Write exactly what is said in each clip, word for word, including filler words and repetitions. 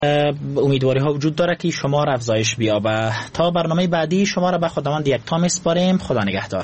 امیدواری ها وجود داره که شمار افزایش بیابه. تا برنامه بعدی شما را به خداوند یکتا میسپاریم. خدا نگهدار.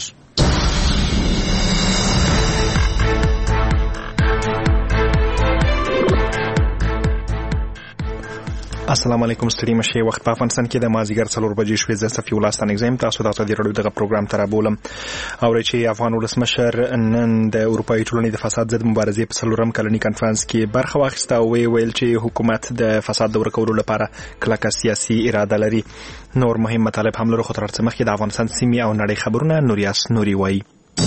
السلام علیکم. ستړي مشه. وخت په افغانستان کې د مازیګر څلور بجې شوې. زه صفي الله ستانه زم تاسو ته د رادیو دغه پروګرام تر بولم. او چې افغان ولسمشر نن د اروپאי ټولنې د فساد ضد مبارزې په څلورم کلني کانفرنس کې برخه واخیسته او ویل چې حکومت د فساد د ورکولو لپاره کلکه سیاسي اراده لري. نور مهم مطالب هم لري. خو تر څه مخکې د افغانستان سیمې او نړۍ خبرونه نوریاس نوري وایي.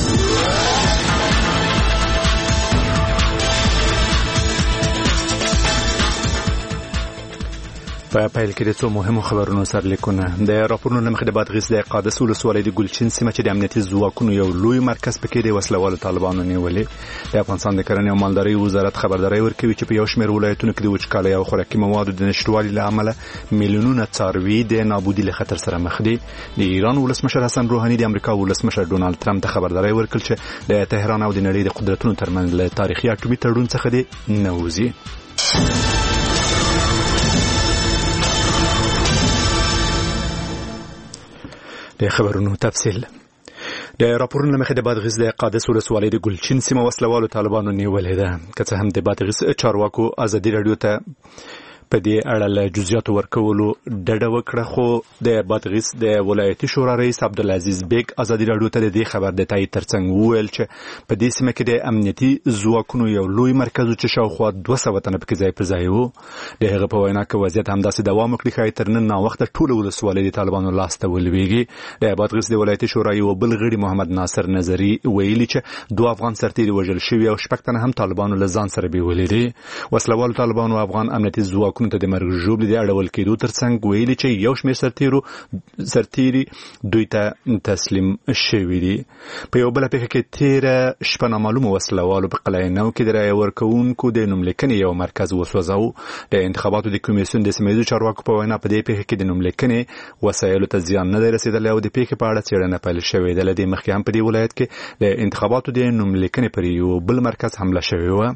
په پیل کې د څو مهمو خبرونو سرلیکونه. د راپورونو مخې د بادغیس د قادس ولسوالۍ د ګلچین سیمه چې د امنیتي ځواکونو یو لوی مرکز پکې د وسلوالو طالبانو نیولې. د افغانستان د کرنې او مالدارۍ وزارت خبرداري ورکوي چې په یو شمېر ولایتونو کې د وچکالۍ او خوراکي موادو د نشټوالي له امله میلیونونه څاروي د نابودي له خطر سره مخ دي. د ایران ولسمشر حسن روحاني د امریکا ولسمشر ډونالد ټرمپ ته خبرداري ورکړه چې د تهران او د نړۍ د قدرتونو ترمنځ له تاریخي اټومي تړون څخه دی نوځي. د خبرونو تفصیل. د راپورونو مخې د بادغیس د قادس ولسوالۍ د ګلچین سیمه وسلوالو طالبانو نیولې ده. که څه هم د بادغیس چارواکو ازادي رادیو ته په دې اړه له جزئیاتو ورکولو ډډه وکړه، خو د بادغیس د ولایتي شورا رئیس عبدالعزیز بیگ ازادي رادیو ته د دې خبر د تایید ترڅنګ وویل چې په دې سیمه کې د امنیتي ځواکونو یو لوی مرکز چې شاوخوا دوه سوه تنه پکې ځای پر ځای وو. د هغه په وینا کې وضعیت همداسې دوام وکړي ښایي تر نن ناوخته ټوله ولسوالۍ د طالبانو لاس ته ولویږي. د بادغیس د ولایتي شورا یو بل غړي محمد ناصر نظري ویلي چې دوه افغان سرتیري وژل شوي او شپږ تنه هم طالبانو له ځان سره بیولې دي. وسلوالو طالبانو افغان امنیتي ځواکونو ته د مرګ د اړول کېدو ترڅنګ ویلي چې یو شمېر سرتیرو سرتیري دوی ته تسلیم شوي دي. په یو بله پیښه کې تېره شپه نامعلومو وسلوالو په قلعه نو کې د رایې ورکوونکو د نوملیکنې یو مرکز وسوځاوه. د انتخاباتو د کمیسیون د سیمه ییزو چارواکو په وینا په دې پیښه کې د نوملیکنې وسایلو ته زیان نه دی رسېدلی او د پیښې په اړه څېړنه پیل شوې ده. له دې مخکې هم په دې ولایت کې د انتخاباتو د نوملیکنې پر یو بل مرکز حمله شوې وه.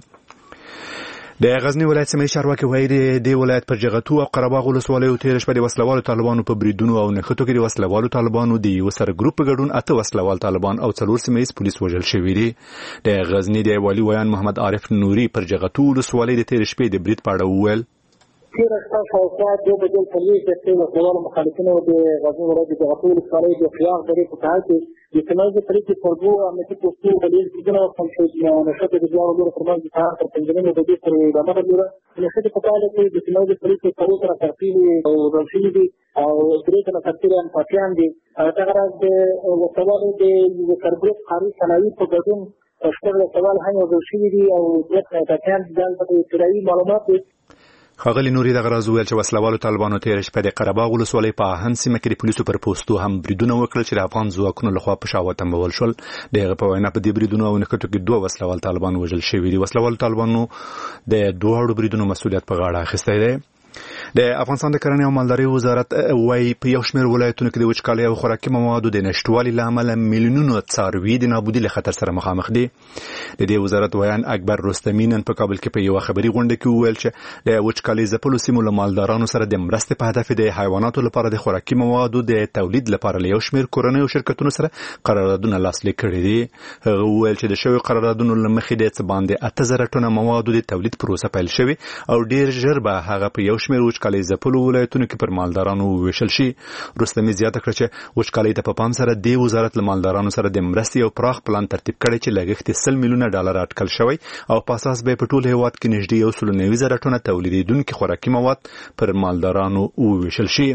د غزنی ولایت سیمه چارواکي وایي د ولایت پر جغتو او قرهباغ ولسوالیو تېره شپه د وسلوالو طالبانو په بریدونو او نښتو کې د وسلوالو طالبانو د یو سره ګروپ په ګډون اته وسلوال طالبان او څلور سیمه ییز پولیس وژل شوي دي. د غزنی د والي ویان محمد عارف نوري پر جغتو ولسوالۍ د تېرې شپې د برید په اړه وویل. تېره شپه شاوخوا دوه بجې څلوېښت دقیقې وسلوالو مخالفینو د غزني ولایت د جغتو ولسوالۍ د خیاغ درې په ساحل کې د سیمه ییزې پرېکړې پر دوو امنیتي پوستو ډلهییز بریدونه وکړل چې نښتې د دواړو لورو ترمنځ د سهار تر پنځه نیمې بجې پورې ادامه درلوده. نښتې په پایله کې د سیمه ییزې پرېکړې څلور تنه سرتیري وژل شوي دي او درې تنه سرتیري امپاتیان دي. دغه راز د وسلوالو د یوه سرګروپ قاري صنایع په ګډون شپږ وسلوال هم وژل شوي دي او دوه تنه امپاتیان دي. دا البته ابتدایي معلومات دي. ښاغلي نوري دغه راز وویل چې وسلوالو طالبانو تېره شپه د قرهباغ ولسوالۍ په اهن سیمه کې د پولیسو پر پوستو هم بریدونه وکړل چې د افغان ځواکونو لخوا په شا وتمبول شول. د هغه په وینا په دې بریدونو او نښتو کې دوه وسلوال طالبان وژل شوي دي. وسلوالو طالبانو د دواړو بریدونو مسؤلیت په غاړه اخیستی دی. د افغانستان د کرنې او مالدارۍ وزارت وايي په یو شمېر ولایتونو کې د وچکالۍ او خوراکي موادو د نشتوالي له امله میلیونونه څاروي د نابودي له خطر سره مخامخ دي. د دې وزارت ویان اکبر رستمی نن په کابل کې په یوه خبري غونډه کې وویل چې د وچکالۍ ځپلو سیمو له مالدارانو سره د مرستې په هدف د حیواناتو لپاره د خوراکي موادو د تولید لپاره له یو شمېر کورنیو شرکتونو سره قراردادونه لاسلیک کړي دي. هغه وویل چې د شویو قراردادونو له مخې د څه باندې اته زره ټنه موادو د تولید پروسه پیل شوې او ډېر ژر به هغه په یو شمېر وچکالۍ ځپلو ولایتونو کې پر مالدارانو وویشل شي. رستمی زیاته کړه چې وچکالۍ ته په پام سره د وزارت له مالدارانو سره د مرستې او پراخ پلان ترتیب کړی چې لګښت یې سل میلیونه ډالر اټکل شوی او په اساس به په ټول هیواد کې نږدې یو سل نوي زره ټنه تولیدونکي خوراکي مواد پر مالدارانو وویشل شي.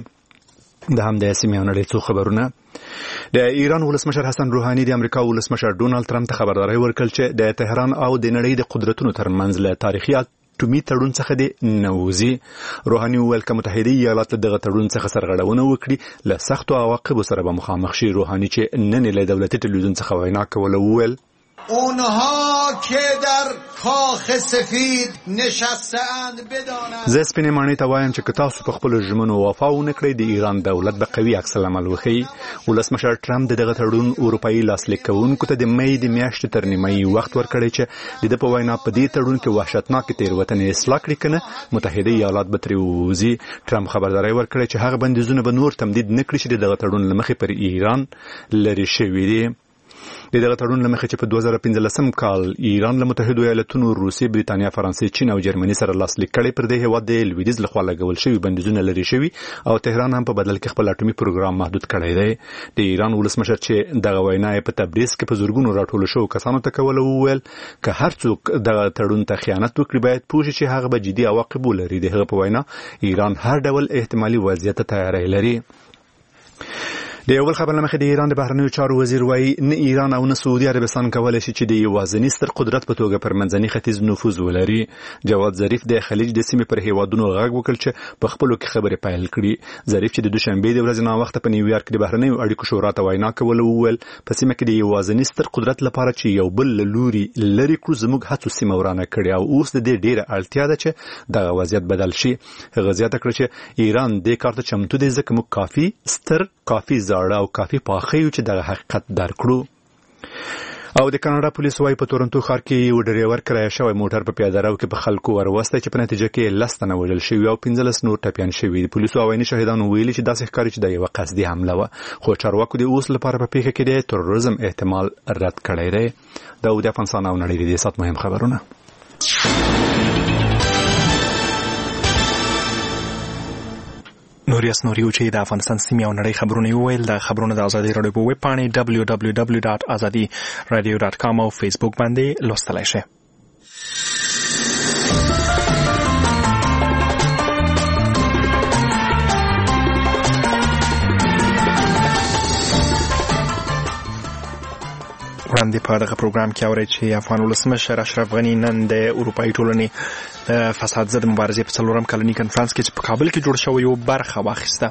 د همدې سیمې او نړۍ څو خبرونه. د ایران ولسمشر حسن روحاني د امریکا ولسمشر ډونالد ټرمپ ته خبرداری ورکړل چې د تهران او د نړۍ د قدرتونو ترمنځ له تاریخي اټومي تړون څخه دی نوځي. روحاني وویل که متحده ایالات دغه تړون څخه سرغړونه وکړي له سختو عواقبو سره به مخامخ شي. روحاني چې نن له دولتي تلویزیون څخه وینا کوله وویل اونها که در کاخ سفید نشسته‌اند بدانند. زه سپینې ماڼۍ ته وایم چې که تاسو په خپلو ژمنو وفا ونه کړئ د ایران دولت به قوي عکس العمل وښیي. ولسمشر ټرمپ د دغه تړون اروپایي لاسلیک کوونکو ته د مې د میاشتې تر نیمایي وخت ورکړی چې د ده په وینا په دې تړون کې وحشتناکې تېروتنې اصلاح کړي که نه متحده ایالات به ترې ووځي. ټرمپ خبرداری ورکړی چې هغه بندیزونه به نور تمدید نه کړي چې د دغه تړون له مخې پر ایران لرې شوي دي. د دغه تړون له مخې چې په دوه زره پنځلسم کال ایران له متحدو ایالتونو، روسیې، بریتانیا، فرانسې، چین او جرمني سره لاسلیک کړی، پر دې هېواد د لویدیځ لخوا لګول شوي بندیزونه لرې شوي او تهران هم په بدل کې خپل اټومي پروګرام محدود کړی دی. د ایران ولسمشر چې دغه وینا یې په تبریز کې په زرګونو راټولو شوو کسانو ته کوله وویل که هر څوک دغه تړون ته خیانت وکړي باید پوه شي چې هغه به جدي عواقب ولري. د هغه په وینا ایران هر ډول احتمالي وضعیت ته تیاری لري. د یو بل خبر له مخې د ایران د بهرنیو چارو وزیر وایي نه ایران او نه سعودي عربستان کولی شي چې د یوازیني ستر قدرت په توګه پر منځني ختیځ نفوذ ولري. جواد ظریف د خلیج د سیمې پر هیوادونو غږ وکړ چې په خپلو کې خبرې پیل کړي. ظریف چې د دوشنبې د ورځې ناوخته په نیویارک کې د بهرنیو اړیکو شورا ته وینا کوله وویل په سیمه کې د یوازیني ستر قدرت لپاره چې یو بل له لوري لرې کړو زموږ هڅو سیمه ورانه کړې او اوس د دې ډېره اړتیا ده چې دغه وضعیت بدل شي. هغه زیاته کړه چې ایران دې کار ته چمتو دی ځکه موږ کافي ستر، کافي زاړه او کافي پاخیو چې دغه حقیقت درک کړو. او د کاناډا پولیسو وايي په تورنټو ښار کې یو ډریور کرایه شوی موټر په پیاده رو کې په خلکو وروستی چې په نتیجه کې لس تنه وژل شوي او پنځلس نور ټپیان شوي. د پولیسو عوایي شاهدانو ویلي چې داسې ښکاري چې دا یوه قصدي حمله وه، خو چارواکو د اوس لپاره په پیښه کې د تروریزم احتمال رد کړی دی. دا د افغانستان او نړۍ د دې ساعت مهم خبرونه. نوریاس نوریو چې د افغانستان سیمې او نړۍ خبرونه ویل. د خبرونه د ازادي راډیو په ویب پاڼې دبلیو دبلیو دبلیو ډاټ ازادي راډیو ډاټ کام او فیسبوک باندې لوستلای شئ. وړاندې په دغه پروګرام کې اورئ چې افغان ولسمشر اشرف غني نن د اروپایي ټولنې د فساد ضد مبارزې په څلورم کلني کنفرانس کې چې په کابل کې جوړ شوی یو برخه واخیسته.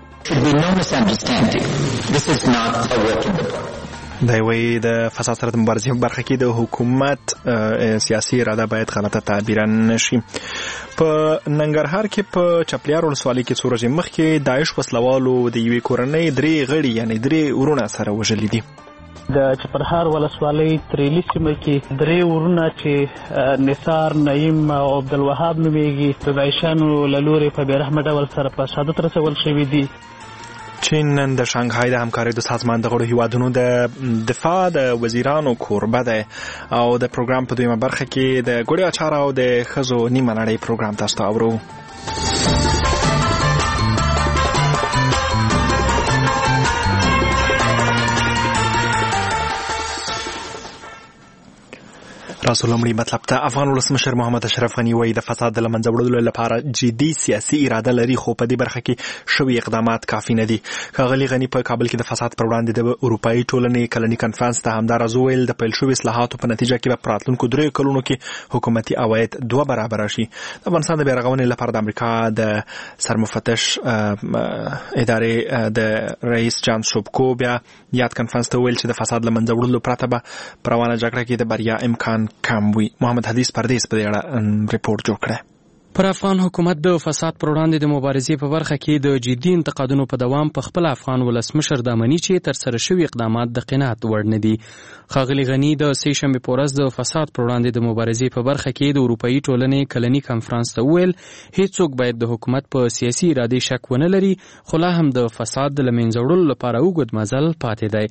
دا وایي د فساد سره د مبارزې په برخه کې د حکومت سیاسي اراده باید غلطه تعبیره نشي. په ننګرهار کې په چپلیار ولسوالۍ کې څو ورځې مخکې داعش وسلوالو د یوې کورنۍ درې غړي یعنې درې ورونه سره وژلي دي. د چپرهار ولسوالۍ تریلي سیمه کې درې ورونه چې نثار، نعیم او عبدالوهاب نومیږي د داعشانو له لورې په بېرحمه ډول سره په شهادت رسول شوي دي. چین نن د شانګهای د همکارۍ د سازمان د غړو هیوادونو د دفاع د وزیرانو کوربه دی او د پروګرام په دویمه برخه کې د ګوړې اچار او د ښځو نیمه نړۍ پروګرام تاسو ته اورو. رسول لومړی مطلب ته افغان ولسمشر محمد اشرف غني وایي د فساد د له منځه وړلو لپاره جدي سیاسي اراده لري خو په دې برخه کې شوي اقدامات کافي نه دي. ښاغلي غني په کابل کې د فساد پر وړاندې د اروپایي ټولنې کلني کنفرانس ته همداراز وویل د پیل شوي اصلاحاتو په نتیجه کې به په راتلونکو دریو کلونو کې حکومتي عواید دوه برابره شي. د افغانستان د بیارغونې لپاره د امریکا د سرمفتش ادارې د رئیس جان سوبکو بیا یاد کنفرانس ته وویل چې د فساد له منځه وړلو پرته به په روانه جګړه کې د بریا امکان کم وي. محمد حدیث پردیس په دې اړه ریپورت جوړ کړی. پر افغان حکومت د فساد پر وړاندې د مبارزې په برخه کې د جدي انتقادونو په دوام په خپل افغان ولسمشر د امني چې تر سره شوي اقدامات د قناعت وړ نه دي. ښاغلي غني د سې شنبې په ورځ د فساد پر وړاندې د مبارزې په برخه کې د اروپایي ټولنې کلني کنفرانس ته وویل هیڅوک باید د حکومت په سیاسي ارادې شک ونه لري خو لا هم د فساد د له منځه وړلو لپاره اوږد مزل پاتې دی.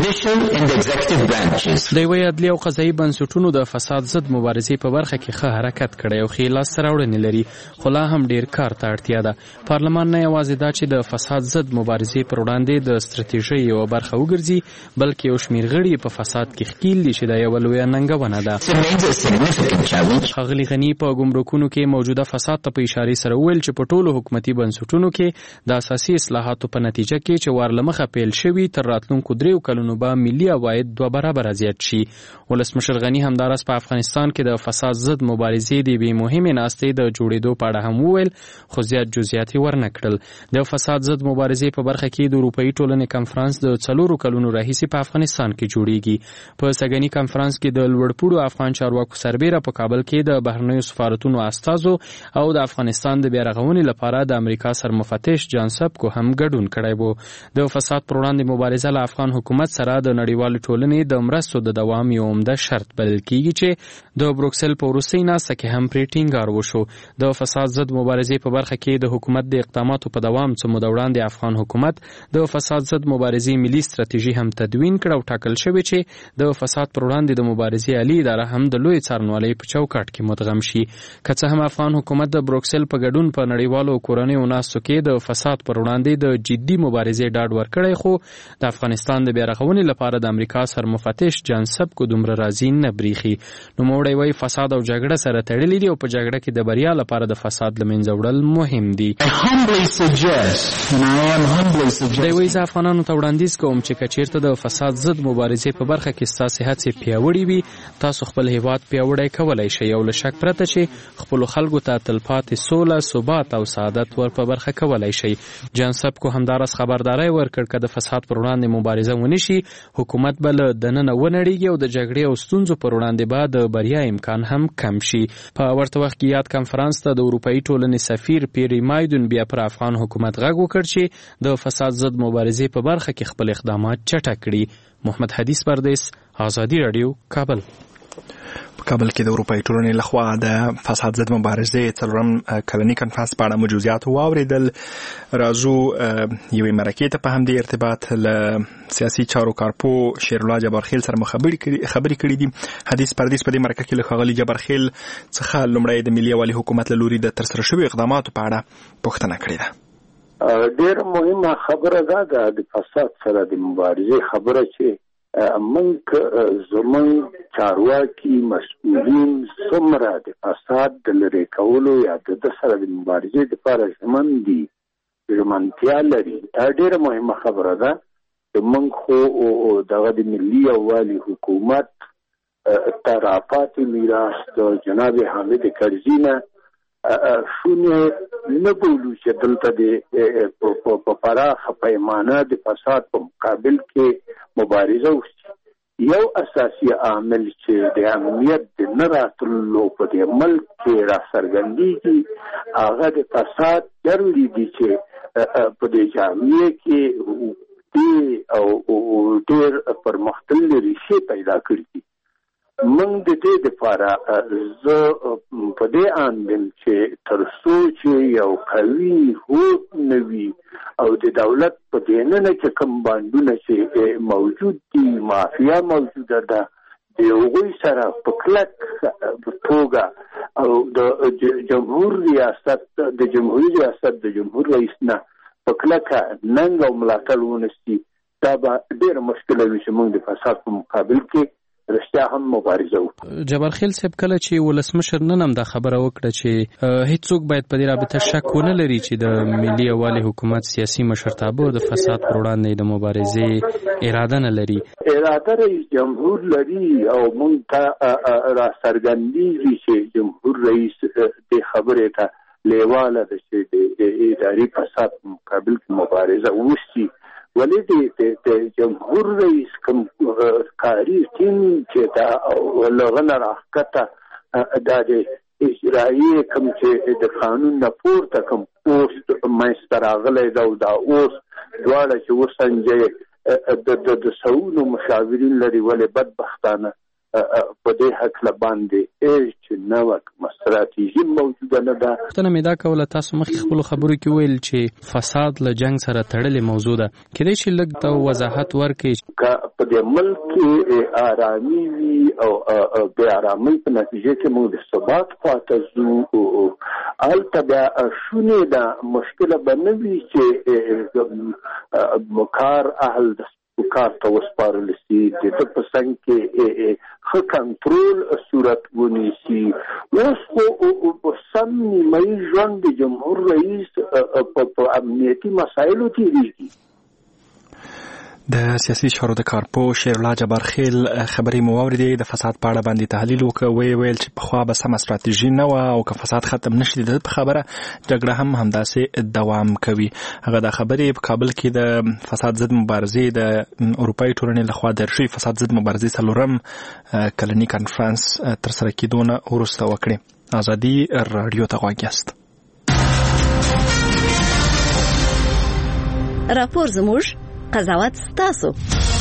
د یوې عدلي او قضایي بنسټونو د فساد ضد مبارزې په برخه کې ښه حرکت کړی او ښې لاسته راوړنې لري خو لا هم ډیر کار ته اړتیا ده. پارلمان نه یوازې دا چې د فساد ضد مبارزې پر وړاندې د ستراتیژۍ یوه برخه وګرځي بلکې یو شمېر غړي په فساد کې ښکیل دي چې دا یوه لویه ننګونه ده. ښاغلي غني په ګمرکونو کې موجوده فساد ته په اشارې سره وویل چې په ټولو حکومتي بنسټونو کې د اساسي اصلاحاتو په نتیجه کې چې وار له مخه پیل شوي تر راتلونکو دریو کلونو به ملي عواید دوه برابره زیات شي. ولسمشر غني همداراز په افغانستان کې د فساد ضد مبارزې د یوې مهمې ناستې د جوړېدو په اړه هم وویل خو زیات جزئیات یې ورنه کړل. د فساد ضد مبارزې په برخه کې د اروپایي ټولنې کنفرانس د څلورو کلونو راهیسې په افغانستان کې جوړیږي. په سږني کنفرانس کې د لوړپوړو افغان چارواکو سربیره په کابل کې د بهرنیو سفارتونو استازو او د افغانستان د بیارغونې لپاره د امریکا سرمفتش جان سبکو هم ګډون کړی و. د فساد پر وړاندې مبارزه له افغان حکومت سره د نړیوالې ټولنې د مرستو د دوام یو عمده شرط بلل کیږي چې د بروکسل په وروستۍ ناسته کې هم پرې ټینګار وشو. د فساد ضد مبارزې په برخه کې د حکومت د اقداماتو په دوام څه موده وړاندې افغان حکومت د فساد ضد مبارزې ملي ستراتیژي هم تدوین کړه او ټاکل شوې چې د فساد پر وړاندې د مبارزې عالی اداره هم د لوی څارنوالۍ په چوکاټ کې مدغم شي. که څه هم افغان حکومت د بروکسل په ګډون په نړیوالو او کورنیو ناستو کې د فساد پر وړاندې د جدي مبارزې ډاډ ورکړی خو د افغانستان د بیارغونې لپاره د امریکا سرمفتش جان سبکو دومره راضي نه بریښي. نوموړی وایي فساد او جګړه سره تړلي دي او په جګړه کې د بریا لپاره د فساد له منځه وړل مهم دي. دی وایي زه افغانانو ته وړاندیز کوم چې که چیرته د فساد ضد مبارزې په برخه کې ستاسې هڅې پیاوړې وي تاسو خپل هیواد پیاوړی کولی شئ او له شک پرته چې خپلو خلکو ته تلپاتې سوله ثبات او سعادت ور په برخه کولی شئ. جان سبکو همداراز خبرداری ورکړ که د فساد پر وړاندې مبارزه ونشي حکومت به له دننه ونړیږي او د جګړې او ستونزو پر وړاندې به د بریا امکان هم کم شي. په ورته وخت کې یاد کنفرانس ته د اروپایي ټولنې سفیر پیری مایدون بیا پر افغان حکومت غږ وکړ چې د فساد ضد مبارزې په برخه کې خپل اقدامات چټک کړي. محمد حدیث پردیس، آزادي رادیو، کابل. په کابل کې د اروپایي ټولنې لخوا د فساد ضد مبارزې څلورم کلني کنفرانس په اړه مو جزئیات واورېدل. راځو یوې مرکې ته په همدې ارتباط له سیاسي چارو کارپوه شیرالله جبارخیل سره خبرې کړې دي. حدیث پردیس په دې مرکه کې له ښاغلي جبارخیل څخه لومړی د ملي یووالي حکومت له لوري د ترسره شویو اقداماتو په اړه پوښتنه کړې ده. ډېره مهمه خبره دا ده د فساد سره د مبارزې خبره چې موږ زموږ چارواکي مسؤلین څومره د فساد د لرې کولو یا د ده سره د مبارزې دپاره ژمن دي، ژمنتیا لري. دا ډېره مهمه خبره ده چې موږ خو دغه د ملي یووالي حکومت ترافات میراث د جناب حامد کرزي نه شونه نه بولو چې دلته د په پراخه پیمانه د فساد په مقابل کې مبارزه وشي. یو اساسي عامل چې د امنیت د نه راتللو په دې ملک کې راڅرګندېږي هغه د فساد جرړې دي چې په دې جامعه کې دې او ډېر پرمختللې ریښې پیدا کړي دي. موږ د دې دپاره زه په دې اند یم چې تر څو چې یو قوي هوډ نه وي او د دولت په دننه کې کوم بانډونه چې موجود دي، مافیا موجوده ده، د هغوی سره په کلک توګه او د جمهور ریاست د جمهوري ریاست د جمهور رئیس نه په کلکه ننګ او ملاتړ ونسي، دا به ډېره مشکله وي چې موږ د فساد په مقابل کې رښتیا هم مبارزه وکړو. جبارخیل صاحب کله چې ولسمشر نن هم دا خبره وکړه چې هیڅوک باید په دې رابطه شک ونه لري چې د ملي یووالي حکومت سیاسي مشرتابه د فساد پر وړاندې د مبارزې اراده نه لري. اراده رئیس جمهور لري او موږ ته راڅرګندېږي چې جمهور رئیس دې خبرې ته لیواله ده چې د اداري فساد په مقابل کې مبارزه وشي. ولې د جمهور رئیس کوم کاري ټیم چې دا له هغه نه راښکته دا د اجرایي کوم چې د قانون نه پورته کوم پوسټ منځته راغلی ده او دا اوس دواړه چې وسنجوي د سوونو مشاورین لري، ولې بدبختانه په دې هکله باندې هیڅ نوې کومه ستراتیژي موجوده نه ده. پوښتنه مې دا کوله، تاسو مخکې خپلو خبرو کې ویل چې فساد له جنګ سره تړلې موضوع ده، کېدای شي لږ ته وضاحت ورکړئ؟ که په دې ملک کې ارامي وي او بې ارامۍ په نتیجه کې موږ د ثبات خواته ځو، هلته بیا شونې ده مشکله به نه وي چې کار اهل د کار ته وسپارل شي، د ده په څنګ کې ښه کنټرول صورت ونیسي. اوس خو سم نیمایي ژوند د جمهور رئیس په امنیتي مسایلو تېرېږي. د سیاسي چارو د کارپو شیر الله جبار خیل خبرې مو واورېدې. د فساد په اړه باندې تحلیل وکړ، وی ویل چې پخوا به سمه ستراتیژي نه وه او که فساد ختم نشي د په خبره جګړه هم همداسې دوام کوي. هغه د خبرې په کابل کې د فساد ضد مبارزې د اروپایي ټولنې لخوا دایره شوي فساد ضد مبارزې څلورم کلني کنفرانس ترسره کېدو نه وروسته وکړې. ازادي راډیو ته غوږ یاست. راپور زموږ، قضاوت ستاسو.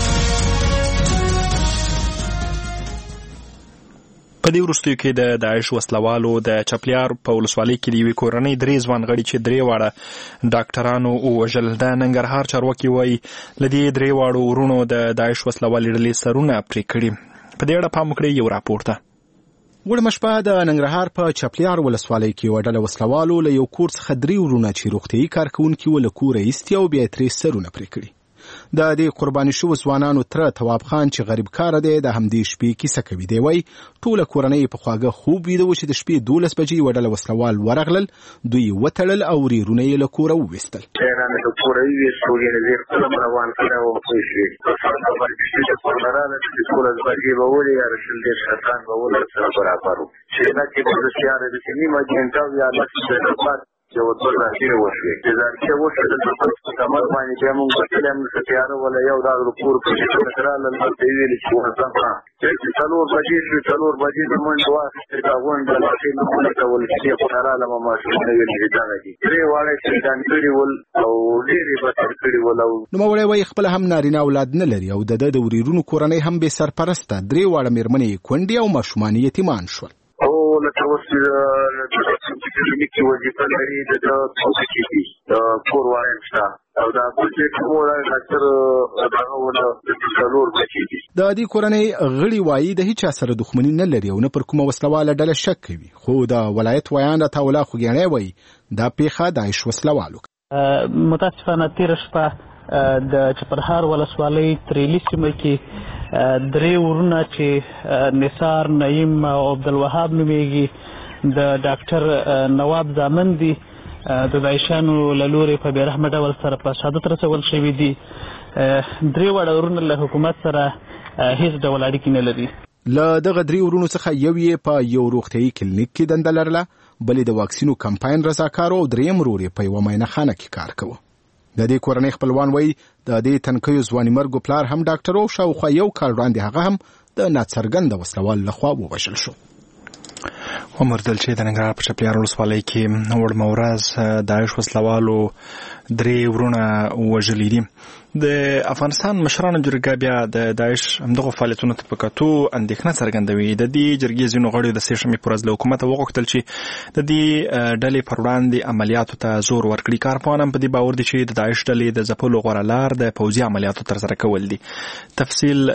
په دې وروستیو کې د داعش وسلوالو د چپلیار په ولسوالۍ کې د یوې کورنۍ درې ځوان غړي چې درې واړه ډاکټرانو ووژل. د ننګرهار چارواکي وایي له دې درې واړو ورونو د داعش وسلوالې ډلې سرونه پرې کړي. په دې اړه پام وکړئ یو راپور ته. وړمه شپه د ننګرهار په چپلیار ولسوالۍ کې یوه ډله وسلوالو له یو کور څخه درې ورونه چې روغتیایي کارکوونکي وو له کوره ایستي او بیا یې ترې سرونه پرې کړي. د دې قرباني شوو ځوانانو تره تواب خان چې غریب کاره دی د همدې شپې کیسه کوي. دی وایي ټوله کورنۍ په خواږه خوب ویده و چې د شپې دولس بجې یوه ډله وسلوال ورغلل، دوی وتړل او ورېرونه یې له کوره وویستل. چې ودور راځي وشي چې ځکه وشي د تمام باندې چې موږ په لمن کې تیار ولا یو دا رپور په چې تر لاله د ویل چې ورځم چې څلور بجې شو څلور بجې د منډه واسطه دا غونډه لکه نو کومه ول چې په تراله ما ماشوم نه ویل چې دا دي درې واړه چې ځان کړی ول او ډېری به تر کړی ول. نو مولوی وایي خپل هم نارینه اولاد نه لري او د د ورېرونو کورنۍ هم به سرپرسته، درې واړه مېرمنې کونډې او ماشومان یتیمان شول. او لکه اوس چې وظیفه لري د توګه د کور وایم شته او دا چې کومه ډاکټر دغه ونه د څلور بچي دي. د دې کورنۍ غړي وایي د هیچا سره دښمني نه لري او نه پر کومه وسلواله ډله شک کوي، خو د ولایت ویان راته الله خوږیاڼی وایي دا پیښه داعش وسلوالو. متاسفانه تېره شپه د چپرهار ولسوالۍ تریلي سیمه کې درې ورونه چې نثار، نعیم او عبدالوهاب نومیږي د ډاکټر نواب زامن دي د داعشانو له لورې په بېرحمه ډول سره په شهادت رسول شوي دي. درې واړه ورونه له حکومت سره هیڅ ډول اړیکې نه لري. له دغه درې ورونو څخه یو یې په یو روغتیایي کلینیک کې دنده لرله، بل د واکسینو کمپاین رضاکار او دریم ورور یې په یوه معاینه خانه کې کار کوه. د دې کورنۍ خپلوان وایي د دې تنکیو ځواني مرګو پلار هم ډاکټر او شاوخوا یو کال وړاندې هغه هم د ناڅرګنده وسلوال لخوا ووژل شو. عمر دلچی د ننګرهار په چپلیار ولسوالۍ کې وړمه ورځ داعش وسلوالو درې ورونه وژلي دي. د افغانستان مشرانو جرګه بیا د داعش همدغه فعالیتونو ته په کتو اندېښنه څرګندوي. د دې جرګې ځینو غړیو د سې شنبې په ورځ له حکومته وغوښتل چې د دې ډلې پر وړاندې عملیاتو ته زور ورکړي. کارپوهان هم په دې باور دي چې د داعش ډلې د ځپلو غوره لار د پوځي عملیاتو ترسره کول دي. تفصیل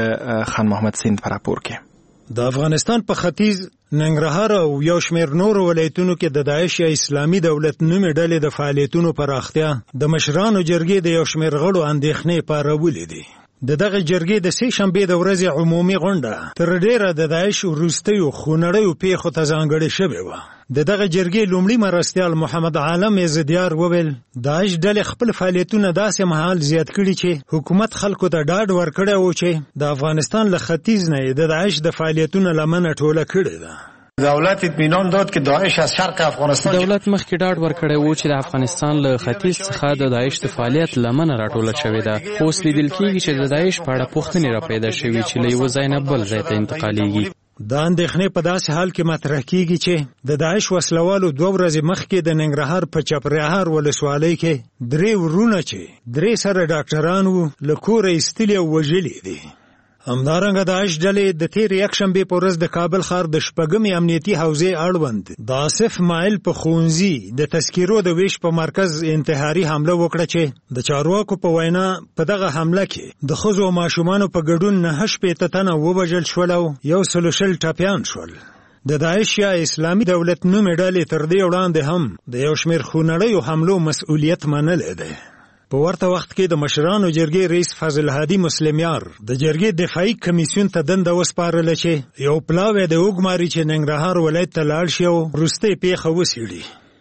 د خان محمد سیند په راپور کې. د افغانستان په ختیځ ننګرهار او یو شمېر نورو ولایتونو کې د داعش یا اسلامي دولت نومې ډلې د فعالیتونو پراختیا د مشرانو جرګې د یو شمېر غړو اندېښنې پارولې دي. د دغه جرګې د سې شنبې د ورځې عمومي غونډه تر ډېره د داعش وروستیو خونړیو پیښو ته ځانګړې شوې وه. د دغه جرګې لومړي مرستیال محمد عالم یزدیار وویل داعش ډلې خپل فعالیتونه داسې مهال زیات کړي چې حکومت خلکو ته ډاډ ورکړی و چې د افغانستان له ختیځ نه د داعش د فعالیتونو لمنه ټوله کړې ده. دولت اطمینان داد که داعش از شرق افغانستان دولت مخکې ډاډ ورکړی و چې د افغانستان له ختیځ څخه د داعش د فعالیت لمنه راټوله شوې ده. اوس لیدل کېږي چې د داعش په اړه پوښتنې راپیدا شوي چې له یوه ځای نه بل ځای ته انتقالېږي. دا اندېښنې په داسې حال کې مطرح کېږي چې د داعش وسلوالو دوه ورځې مخکې د ننګرهار په چپریهار ولسوالۍ کې درې ورونه چې درې سره ډاکټران وو له کوره ایستلي او وژلي دي. همدارنګه داعش ډلې د تېرې یکشنبې په ورځ د کابل ښار د شپږمې امنیتي حوزې اړوند د آصف مایل په ښوونځي د تذکیرو د ویش په مرکز انتحاري حمله وکړه چې د چارواکو په وینا په دغه حمله کې د ښځو او ماشومانو په ګډون نهه شپېته تنه ووژل شول او یو سل او شل ټپیان شول. د داعش یا اسلامي دولت نومې ډلې تر دې وړاندې هم د یو شمېر خونړیو حملو مسؤلیت منلی دی. په ورته وخت کې د مشرانو جرګې رئیس فضل هادي مسلمیار د جرګې دفاعي کمیسیون ته دنده وسپارله چې یو پلاوی د وګماري چې ننګرهار ولایت ته لاړ شي او وروستۍ پیښه وڅېړي.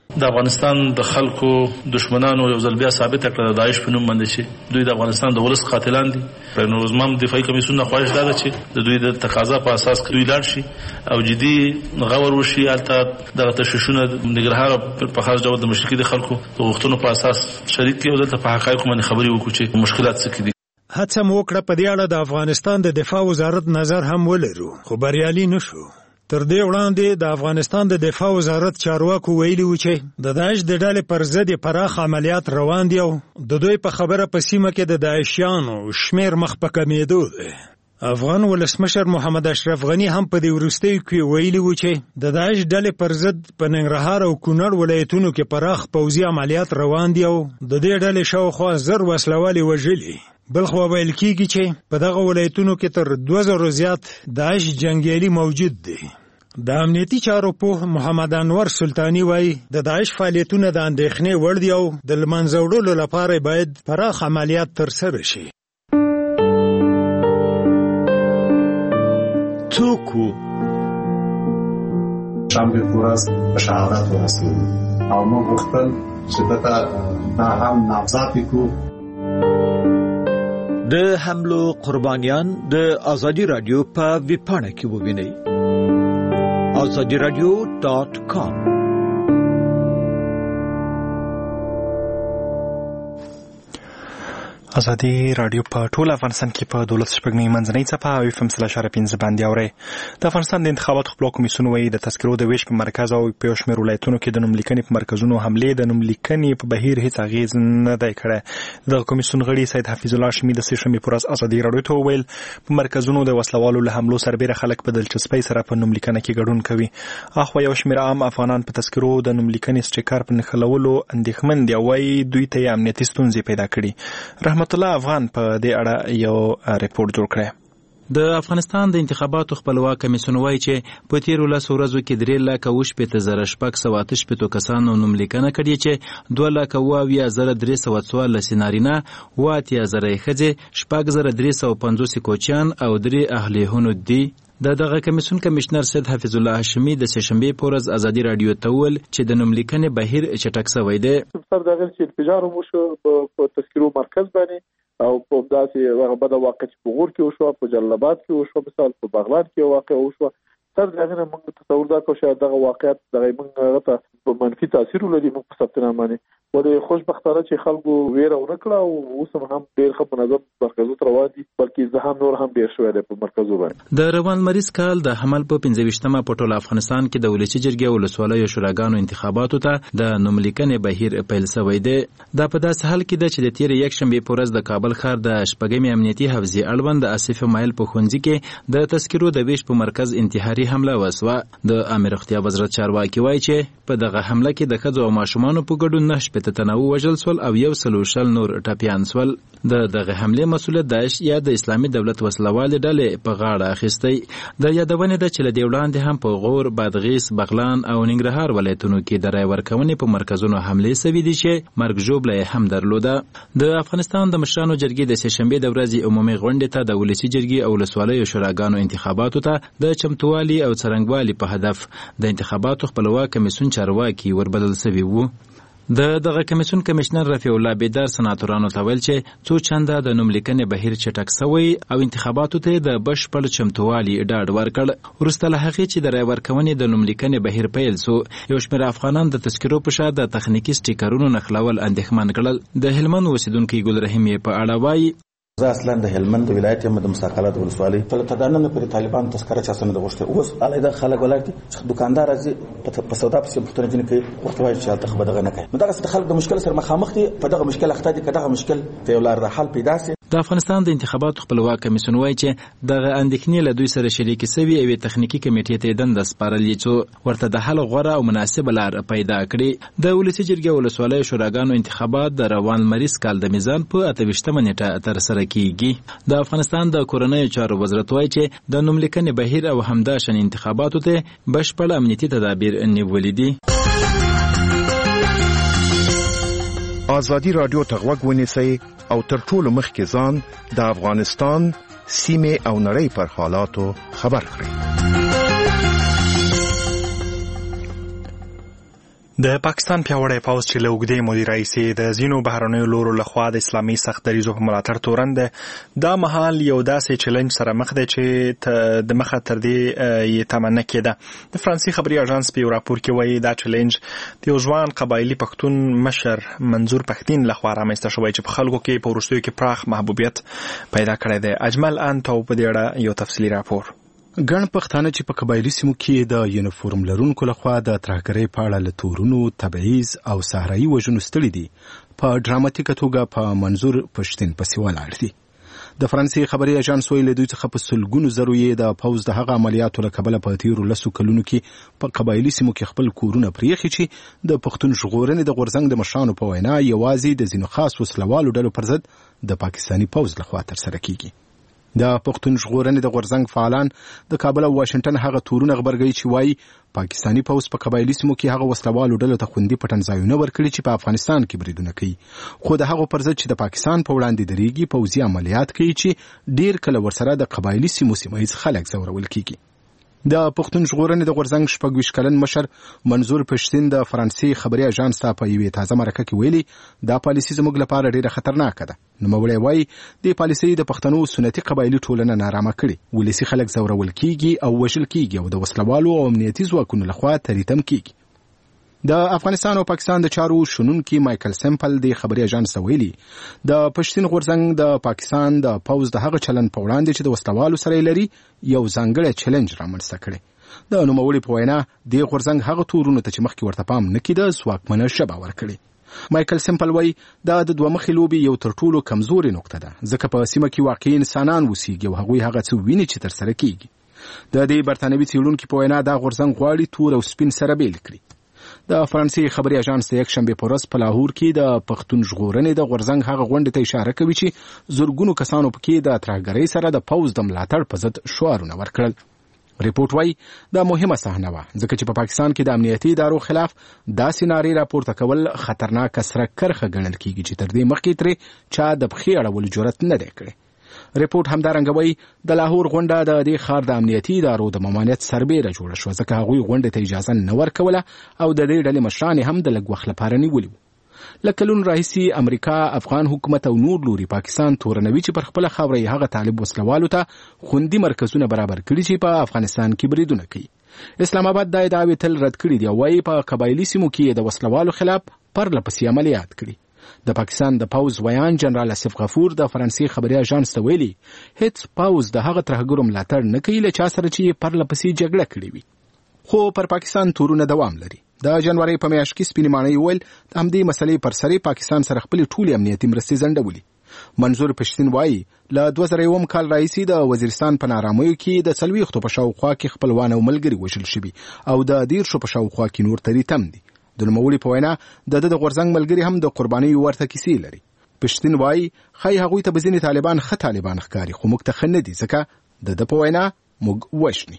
د افغانستان د خلکو دشمنانو یو ځل بیا ثابت کړل د داعش په نوم باندې چې دوی د افغانستان د ولس قاتلان دي. نو زموږ دفاعي کمیسیون نه خواهش ده چې د دوی د تقاضا په اساس دوی لاړ شي او جدي غور وشي. البته د تشویشونو نګرهار په خاص ډول د مشرقي د خلکو د غوښتنو په اساس شریک کې ودلته په حقایق باندې خبري وکړو چې مشکلات څه دي. هڅه مو وکړه په دې اړه د افغانستان د دفاع وزارت نظر هم ولرو خو بریالي نشو. تر دې وړاندې د افغانستان د دفاع وزارت چارواکو ویلي و چې د داعش د ډلې پر ضد پراخ عملیات روان دي او د دوی په خبره په سیمه کې د داعشیانو شمیر مخ په کمیدو دی. افغان ولسمشر محمد اشرف غنی هم په دې وروستیو کې ویلي و چې د داعش ډلې پر ضد په ننګرهار او کونړ ولایتونو کې پراخ پوځي عملیات روان دي او د دې ډلې شاوخوا زر وسلوالې وژلي. بلخوا ویل کېږي چې په دغه ولایتونو کې تر دوه زره زیات داعش جنګیالي موجود دي. د امنیتي چارو پوه محمد انور سلطانی وایي د داعش فعالیتونه د اندېښنې وړ دي او د له منځه وړلو لپاره باید پراخ عملیات ترسره شي. څوک وو؟ شنبه ورځ په شهادت ورسېدو او موږ غوښتل چې دته دا هم نامزد کړو. د حملو قربانیان د ازادي رادیو په ویبپاڼه کې ووینئ. azadi radio dot com. ازادي رادیو په ټول افغانستان کې په دولت شپږمې منځنۍ څپه او اف ام سل اشاره پنځه باندې اوري. د افغانستان د انتخاباتو خپلواک کمیسیون وایي د تذکرو د ویش په مرکز او په شمېر ولایتونو کې د نوملیکنې په مرکزونو حملې د نوملیکنې په بهیر هیڅ اغیز نه دی کړی. د کمیسیون غړي سید حفیظ الله هاشمي د سې شنبې پر ورځ ازادي رادیو ته وویل په مرکزونو د وسلوالو له حملو سربېره خلک په دلچسپۍ سره په نوملیکنه کې ګډون کوي. اخوا یو شمېر عام افغانان په تذکرو د نوملیکنې سټیکر په نښلولو اندېښمن دي او وایي دوی ته یې امنیتي ستونزې پیدا کړي. رحمت الله افغان په دې اړه یو ریپورت جوړ کړی. د افغانستان د انتخاباتو خپلواک کمیسیون وایي چې په تیرو لسو ورځو کې درې لکه اووه شپېته زره شپږ سوه اته شپېته کسانو نوملیکنه کړې چې دوه لکه اووه اویا زره درې سوه څوارلس نارینه، اووه اتیا زره یې ښځې، شپږ زره درې سوه پنځوس کوچیان او درې اهل هنود دي. د دغه کمیسیون کمشنر سید حفیظ الله هاشمي د سې شنبې په ورځ ازادي رادیو ته وویل چې د نوملیکنې بهیر چټک سوی دی. سر دغه چې انفجار وشو په تذکرو مرکز باندې او په داسې هغه بده واقع چې په غور کې وشو، په جلال آباد کې وشو، مثال په بغلان کې واقع وشو. سر دغه نه موږ تصور دا کوو چې دغه واقعیت دغه موږ ته په منفي تاثیر ولري موږ په سپتنه باندې. ولې خوشبختانه چې خلکو ویره ونکړه او اوس هم هم ډېر ښه په نظر مرکزو ته روان دي، بلکې زه هم نور هم ډېر شوی دی په مرکزو باندې. د روان مریض کال د حمل په پنځه ویشتمه په ټول افغانستان کې د ولسي جرګې او ولسوالیو شوراګانو انتخاباتو ته د نوملیکنې بهیر پیل شوی دی. دا په داسې حال کې ده چې د تېرې یکشنبې په ورځ د کابل ښار د شپږمې امنیتي حوزې اړوند د آصف مایل په ښوونځي کې د تذکرو د ویش په مرکز انتحاري حمله وسوه. د امیر روغتیا وزارت چارواکي وایي چې په دغه حمله کې د ښځو او ماشومانو په ګډون نهه شپېته تنه ووژل سول او یو سل او شل نور ټپیان سول. د دغه حملې مسؤلیت داعش یا د اسلامي دولت وسلوالې ډلې په غاړه اخیستی. د یادونې ده چې له دې وړاندې هم په غور، بادغیس، بغلان او ننګرهار ولایتونو کې د رای ورکونې په مرکزونو حملې سوي دي چې مرګ ژوبله یې هم درلوده. د افغانستان د مشرانو جرګې د سې شنبې د ورځې عمومي غونډې ته د ولسي جرګې او ولسوالیو شوراګانو انتخاباتو ته د چمتووالي او څرنګوالي په هدف د انتخاباتو خپلواک کمیسیون چارواکي وربدل سوي وو. د دغه کمیسیون کمشنر رفیع الله بیدار سناتورانو ته ویل چې څو چنده د نوملیکنې بهیر چټک سوی او انتخاباتو ته د بشپړ چمتووالي ډاډ ورکړ. وروسته له هغې چې د رای ورکونې د نوملیکنې بهیر پیل سو، یو شمېر افغانان د تذکرو په شا د تخنیکي سټیکرونو نښلول اندېښمن کړل. د هلمند اوسیدونکی ګل رحیم یې په اړه وایي: زه اصلا د هلمند ولایت یم، د مساقلات ولسوالۍ. په تدانه پر طالبان تذکره چا سند غوښته. اوس علیده خلک ولایت چې دکاندار راځي په سودا پسې پوښتنه جن کوي، ورته وایي چې تاسو به دغه نه کوي. نو دغه خلک د مشکل سره مخامخ دي، په دغه مشکل اخته دي، کله مشکل په یو لار حل پیدا شي. د افغانستان د انتخاباتو خپلواک کمیسیون وایي چې دغه اندېښنې له دوی سره شریکې سوي او تخنیکي کمیټې ته دنده سپارلې چې ورته د حل غوره او مناسبه لار پیدا کړي. د ولسي جرګې او ولسوالیو شوراګانو انتخابات د روان مریض کال د میزان په اته ویشتمه نیټه ترسره کیږي. د افغانستان د کورنیو چارو وزارت وایي چې د نوملیکنې بهیر او همداشان انتخاباتو ته بشپړ امنیتي تدابیر نیولي دي. ازادي رادیو ته غوږ ونیسئ او تر ټولو مخکې ځان د افغانستان سیمې او نړۍ پر حالاتو خبر کړئ. د پاکستان پیاوړی پوځ چې له اوږدې مودې راهیسې د ځینو بهرنیو لورو لخوا د اسلامي سخت دریځو په ملاتړ تورن دی، دا مهال یو داسې چلنج سره مخ دی چې د مخه تر دې یې تمه نه کېده. د فرانسې خبري اژانس په یو راپور کې وایي دا چلنج د یو ځوان قبایلي پښتون مشر منظور پښتین لخوا رامنځته شوی چې په خلکو کې په وروستیو کې پراخ محبوبیت پیدا کړی دی. اجمل انت په دې اړه یو تفصیلي راپور. ګڼ پښتانه چې په قبایلي سیمو کې د یونیفورم لرونکو لخوا د ترهګرۍ په اړه له تورونو، تبعیض او صحرایي وژنو ستړي دي، په ډراماتیکه توګه په منظور پښتین پسې ولاړ دي. د فرانسې خبري اژانس ویلي دوی څخه په سلګونو زرو یې د پوځ د هغه عملیاتو له کبله په تیرو لسو کلونو کې په قبایلي سیمو کې خپل کورونه پرېښي چې د پښتون ژغورنې د غورځنګ د مشرانو په وینا یوازې د ځینو خاص وسلوالو ډلو پر ضد د پاکستاني پوځ لخوا ترسره کیږي. د پښتون ژغورنې د غورځنګ فعالان د کابل او واشنگټن هغه تورونه خبرګي چې وایي پاکستاني پوځ په قبایلي سیمو کې هغه وسلوالو ډلو ته خوندي پټن ځایونه ورکړي چې په افغانستان کې بریدونه کوي، خو د هغو پر ضد چې د پاکستان په وړاندې درېږي پوځي عملیات کوي چې ډیر کله ورسره د قبایلي سیمو سیمه ییز خلک ځورول کیږي. د پښتون ژغورنې د غورځنګ شپږ ویشت کلن مشر منظور پښتین د فرانسې خبري اژانس ته په یوې تازه مرکه کې ویلي دا پالیسي زموږ لپاره ډیره خطرناکه ده. نوموړی وایي د پالیسۍ د پښتنو سنتي قبایلي ټولنه نارامه کړي، ولسي خلک ځورول کیږي او وژل کیږي او د وسلوالو او امنیتي ځواکونو لخوا تریتم کیږي. د افغانستان او پاکستان د چارو شنونکي مایکل سیمپل د خبري اژانس ته ویلي د پښتون غورځنګ د پاکستان د پوځ د هغه چلن په وړاندې چې د وسلوالو سره لري یو ځانګړی چیلنج رامنځته کړي. د نوموړي په وینا د غورځنګ هغه تورونو ته چې مخکې ورته پام نه کېده ځواکمنه ژبه ورکړي. مایکل سیمپل وایي دا د دوه مخې لوبې یو تر ټولو کمزوري نقطه ده، ځکه په سیمه کې واقعي انسانان اوسېږي او هغوی هغه څه ویني چې ترسره کیږي. د دې برتانوي څېړونکي په وینا دا غورځنګ غواړي تور او سپین سره بیل کړي. د فرانسې خبري اژانس د یکشنبې په ورځ په لاهور کې د پښتون ژغورنې د غورځنګ هغه غونډې ته اشاره کوي چې زرګونو کسانو پکې د ترهګرۍ سره د پوځ د ملاتړ په ضد شعارونه ورکړل. ریپورت وایي دا مهمه صحنه وه ځکه چې په پاکستان کې د امنیتي ادارو خلاف داسې نارې راپورته کول خطرناکه سره کرښه ګڼل کیږي چې تر دې مخکې ترې چا د پښې اړولو جرأت نه دی کړی. ریپورټ همدارنګه وایي د لاهور غونډه د دې ښار د امنیتي ادارو د ممانعت سربیره جوړه شوه ځکه هغوی غونډې ته اجازه نه ورکوله او د دې ډلې مشران هم د لږ وخت لپاره نیولي وو. له کلونو راهیسې امریکا، افغان حکومت او نور لوري پاکستان تورنوي چې پر خپله خاوره یې هغه طالب وسلوالو ته خوندي مرکزونه برابر کړي چې په افغانستان کې بریدونه کوي. اسلام آباد دا ادعاوې تل رد کړي دي او وایي په قبایلي سیمو کې د وسلوالو خلاف پرله پسې عملیات کړي. د پاکستان د پوځ ویان جنرال اسف غفور د فرانسې خبري اژانس ته ویلي هیڅ پوځ د هغه ترهګرو ملاتړ نه کوي له چا سره چې پرله پسې جګړه کړې وي، خو پر پاکستان تورونه دوام لري. د جنوري په میاشت کې سپینې ماڼۍ ویل د همدې مسلې پر سر پاکستان سره خپلې ټولې امنیتي مرستې ځنډولي. منظور پښتین وایي له دوه زره یوم کال راهیسې د وزیرستان په نارامیو کې د څلوېښتو په شاوخوا کې خپلوان او ملګري وژل شوي او د دېرشو په شاوخوا کې نور تریتم دي. د نوموړي په وینا د د غورځنګ ملګري هم د قربانیو ورته کیسې لري. پښتین وایي ښایي هغوی ته به ځینې طالبان ښه طالبان ښکاري خو موږ ته ښه نه دي ځکه د ده په وینا موږ وژني.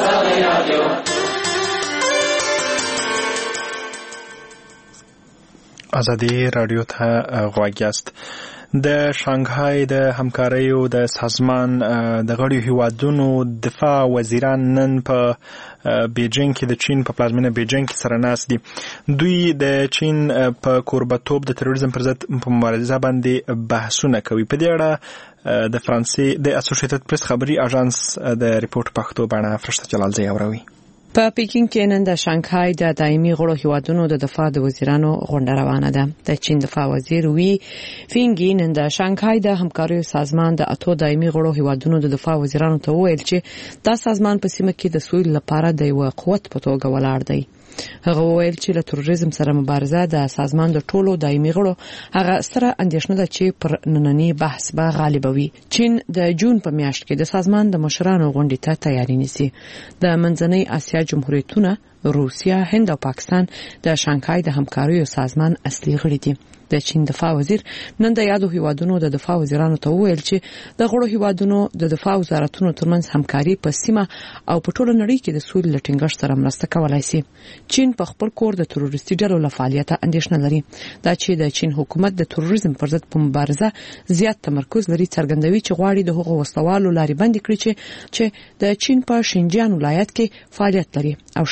ازادي راډیو ته غوږ یاست. د شانګهای د همکاریو د سازمان د غړیو هیوادونو دفاع وزیران نن په بیجینګ کې د چین په پلازمینه بیجینګ کې سره ناست دي. دوی د چین په کوربتوب د تروریزم پر ضد په مبارزه باندې بحثونه کوي. په دې اړه د فرانسې د اسوسییټډ پریس خبري اژانس د ریپورت پښتو بڼه فرشته جلالزی اوروي. په پیکینګ کې نن د شانګهای د دایمي غړو هیوادونو د دفاع د وزیرانو غونډه روانه ده. د چین دفاع وزیر وی فینګ نن د شانګهای د همکاریو سازمان د اتو دایمي غړو هیوادونو د دفاع وزیرانو ته وویل چې دا سازمان په سیمه کې د سولې لپاره د یو قوت په توګه ولاړ دی. هغه وویل چې له تروریزم سره مبارزه د سازمان د ټولو دایمي غړو هغه ستره اندېښنه ده چې پر نننی بحث به غالبه وي. چین د جون په میاشت کې د سازمان د مشرانو غونډې ته تیاری نیسي. د منځنۍ اسیا جمهوریتونه روسیا، هند او پاکستان د شانګهای د همکاریو سازمان اصلي غړي دي. د چین دفاع وزیر نن د یادو هیوادونو د دفاع وزیرانو ته وویل چې د غړو هیوادونو د دفاع وزارتونو ترمنځ همکاري په سیمه او په ټوله نړۍ کې د سولې د ټینګښت سره مرسته کولای شي. چین په خپل کور د تروریستي ډلو له فعالیته اندېښنه لري. دا چې د چین حکومت د تروریزم پر ضد په مبارزه زیات تمرکز لري څرګندوي چې غواړي د هغو وسلوالو لارې بندي کړي چې چې د چین په شینجیان ولایت کې فعالیت لري او شاید د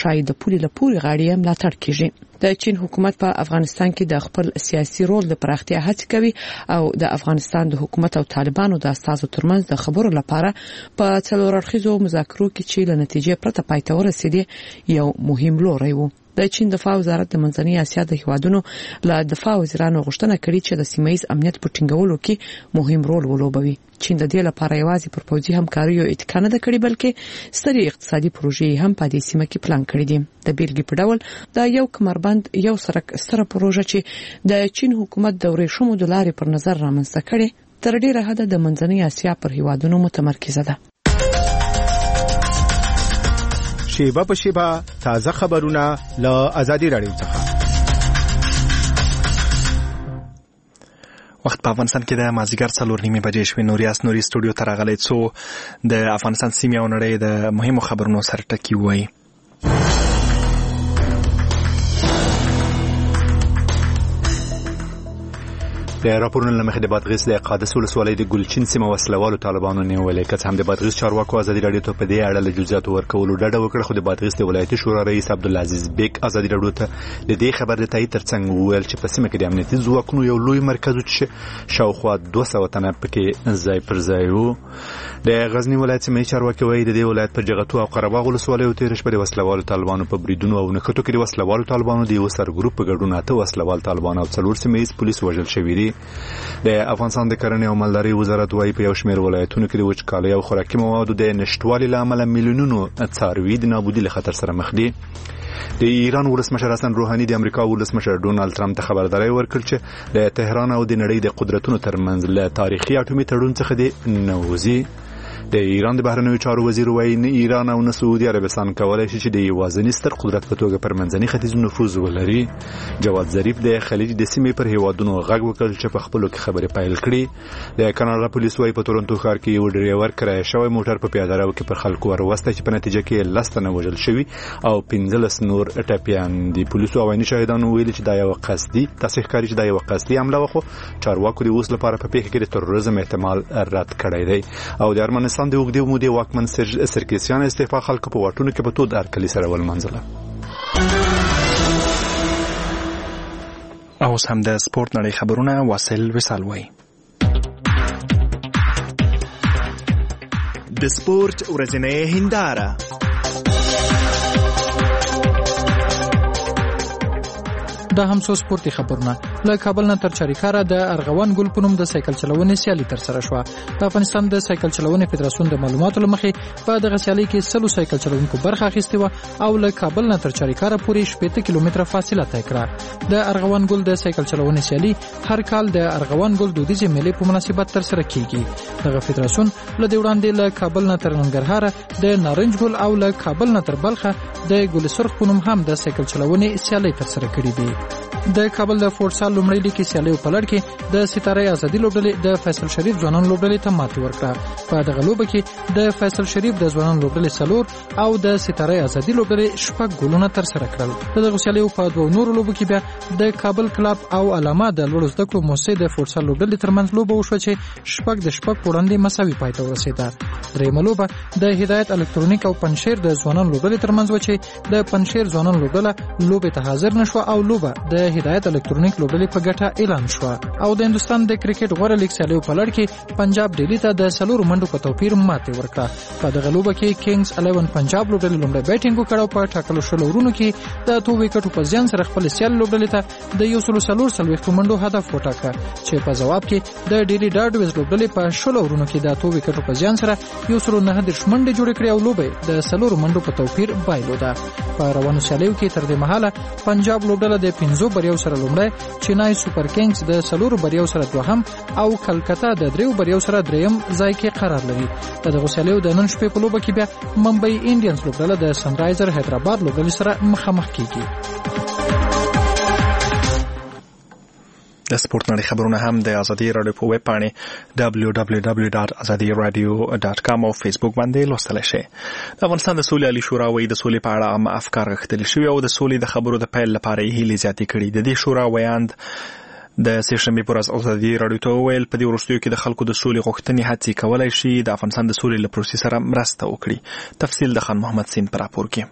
پولې له پوري غاړې ملاتړ کیږي. د چین حکومت په افغانستان کې د خپل سیاسي رول د پراختیا هڅه کوي او د افغانستان د حکومت او طالبانو د اساسو ترمنځ د خبرو لپاره په څلور اړخیزو مذاکرو کې چې له نتیجې پرته پای ته ورسېدي یو مهم لوری و. د چین دفاع وزارت د منځنۍ اسیا د هیوادونو له دفاع وزیرانو غوښتنه کړې چې د سیمه‌ییز امنیت په ټینګولو کې مهم رول ولوبوي. چین د دې لپاره یوازې پر پوځي همکاریو اتکا نه کړې بلکې سترې اقتصادي پروژې هم په دې سیمه کې پلان کړې دي. د بیلګې په ډول د یو کمربند یو سرک ستره پروژه چې د چین حکومت د ورېښمو د لارې پر نظر رامنځته کړي تر ډیره حده د منځنۍ اسیا پر هیوادونو متمرکزه ده. شیبه په شیبه تازه خبرونه له آزادي رادیو څخه. وخت په افغانستان کې د مازیګر څلور نیمې بجې شوې. نوریاس نوري سټوډیو ته راغلی څو د افغانستان سیمې او نړۍ د مهمو خبرونو سره ټکی وایي. د راپورونو لمخې د بادغیس د قادس ولسوالۍ د ګلچین سیمه وسلوالو طالبانو نیولې. که څه هم د بادغیس چارواکو آزادي رادیو ته په دې اړه له جزئیاتو ورکولو ډډه وکړه، خو د بادغیس د ولایتي شورا رئیس عبدالعزیز بیگ آزادي رادیو ته د دې خبر د تایید ترڅنګ وویل چې په سیمه کې د امنیتي ځواکونو یو لوی مرکز چې شاوخوا دوه سوه تنه پکې ځای پر ځای وو. د غزنی ولایت سیمه چارواکي وایي د دې ولایت په جغتو او قره باغ ولسوالیو تیر شپه د وسلوالو طالبانو په بریدونو او نښتو کې د وسلوالو طالبانو د یو سرګروپ په ګډون اته وسلوال طالبان او څلور سیمه پولیس وژل شوي دي. د افغانستان د کرنې او مالدارۍ وزارت وايي په یو شمېر ولایتونو کې د وچکالۍ او خوراکي موادو د نشټوالي له امله میلیونونو څاروي د نابودي له خطر سره مخ دي. د ایران ولسمشر حسن روحاني د امریکا ولسمشر ډونالد ټرمپ ته خبرداری ورکړ چې د تهران او د نړۍ د قدرتونو ترمنځ له تاریخي اټومي تړون څخه د نوځي. د ایران د بهرنیو چارو وزیر وايي نه ایران او نه سعودي عربستان کولای شي چې د یوازیني ستر قدرت په توګه پر منځني ختیځ نفوذ ولري. جواد ظریف د خلیج د سیمې پر هیوادونو غږ وکړ چې په خپلو کې خبرې پیل کړي. د کاناډا پولیس وايي په تورنټو ښار کې یو ډرایور کرایه شوی موټر په پیاده رو کې پر خلکو وروسته چې په نتیجه کې لس تنه وژل شوي او پنځلس نور ټپیان دي. پولیسو او عیني شاهدانو ویلي چې دا یو قصدي تصحیح کاری چې دا یو قصدي حمله وه، خو چارواکو د اوس لپاره په پیښه کې د تروریزم احتمال رد کړی دی. او د ارمنستان د اوږدې مودې واکمن سرکیسیان استعفا خلکو په واټونو کې په تود ارکلي سره ولمنځله. اوس هم د سپورت نړۍ خبرونه واصل وصال وایي. د سپورت ورځنۍ هنداره. دا هم څو سپورتي خبرونه. له کابل نه تر چاریکاره د ارغوان ګل په نوم د سایکل چلونې سیالي تر سره شوه. د افغانستان د سایکل چلونې فدراسیون د معلوماتو لمخې په دغه سیالي کې سلو سایکل چلونکو برخه اخیستې وه او له کابل نه تر چاریکاره پورې شپېته کیلومتره فاصله طی کړه. د ارغوان ګل د سایکل چلونې سیالي هر کال د ارغوان ګل دودیزې میلې په مناسبت تر سره کیږي. دغه فدراسیون له دې وړاندې له کابل نه تر ننګرهاره د نارنج ګل او له کابل نه تر بلخه د ګل سرخ په نوم هم د سایکل چلونې سیالي تر سره کړې دي. د کابل د فورسال لومړی لیګ سیالیو په لړ کې د ستاره ازادي لوبډلې د فیصل شریف ځوانان لوبډلې ته ماتې ورکړه. په دغه لوبه کې د فیصل شریف د ځوانان لوبډلې څلور او د ستاره ازادي لوبډلې شپږ ګولونه تر سره کړل. دغه سیالیو په دوه نورو لوبو کې بیا د کابل کلب او علامه د لوړو زده کړو موسسې د فورسال لوبډلې ترمنځ لوبه وشوه چې شپږ د شپږ وړاندې مساوي پای ته ورسېده. درېیمه لوبه د هدایت الکترونیک او پنشیر د ځوانان لوبډلې ترمنځ و چې د پنشیر ځوانان لوبډله لوبې ته حاضر نشوه او لوبه د هدایت الکترونیک لوبډلې په ګټه اعلان شوه. او د هندستان د کرکټ غوړه لیګ سیالیو په لړ کې پنجاب ډیلی ته د څلورو منډو په توپیر ماتې ورکړه. په دغه لوبه کې کینګز الیون پنجاب لوبډلې لومړی بیټینګ وکړ او په ټاکلو شلو ورونو کې د اته وکټو په زیان سره خپل سیال لوبډلې ته د یو سل څلور څلوېښتو منډو هدف وټاکه چې په جواب کې د ډیلی ډاډویز لوبډلې په شلو ورونو کې د اته وکټو په زیان سره یو سل نهه دېرش منډې جوړې کړې او لوبه د څلورو منډو په توپیر بایلوده. په روانو سیالیو کې تر دې مهاله پنجاب لوبډله د پنځو بریاو سره لومړی، چینای سوپر کینګز د څلورو بریاو سره دوهم او کلکتا د دریو بریاو سره دریم ځای کې قرار لري. د دغه سیالیو د نن شپې په لوبه کې بیا ممبئی انډینز لوبډله د سنرایزر حیدرآباد لوبډلې سره مخامخ کیږي. د سپورت نړۍ خبرونه هم د ازادي رادیو په ویب پاڼې دبلیو دبلیو دبلیو ډاټ ازادي رادیو ډاټ کام او فیسبوک باندې لوستلی شئ. د افغانستان د سولې عالي شورا وایي د سولې په اړه عامه افکار غښتلي شوي او د سولې د خبرو د پیل لپاره یې هیلې زیاتې کړي. د دې شورا ویاند د سې شنبې پر ورځ ازادي رادیو ته وویل په دې وروستیو کې د خلکو د سولې غوښتنې هڅې کولای شي د افغانستان د سولې له پروسې سره مرسته وکړي. تفصیل د خان محمد سین پر راپور کې.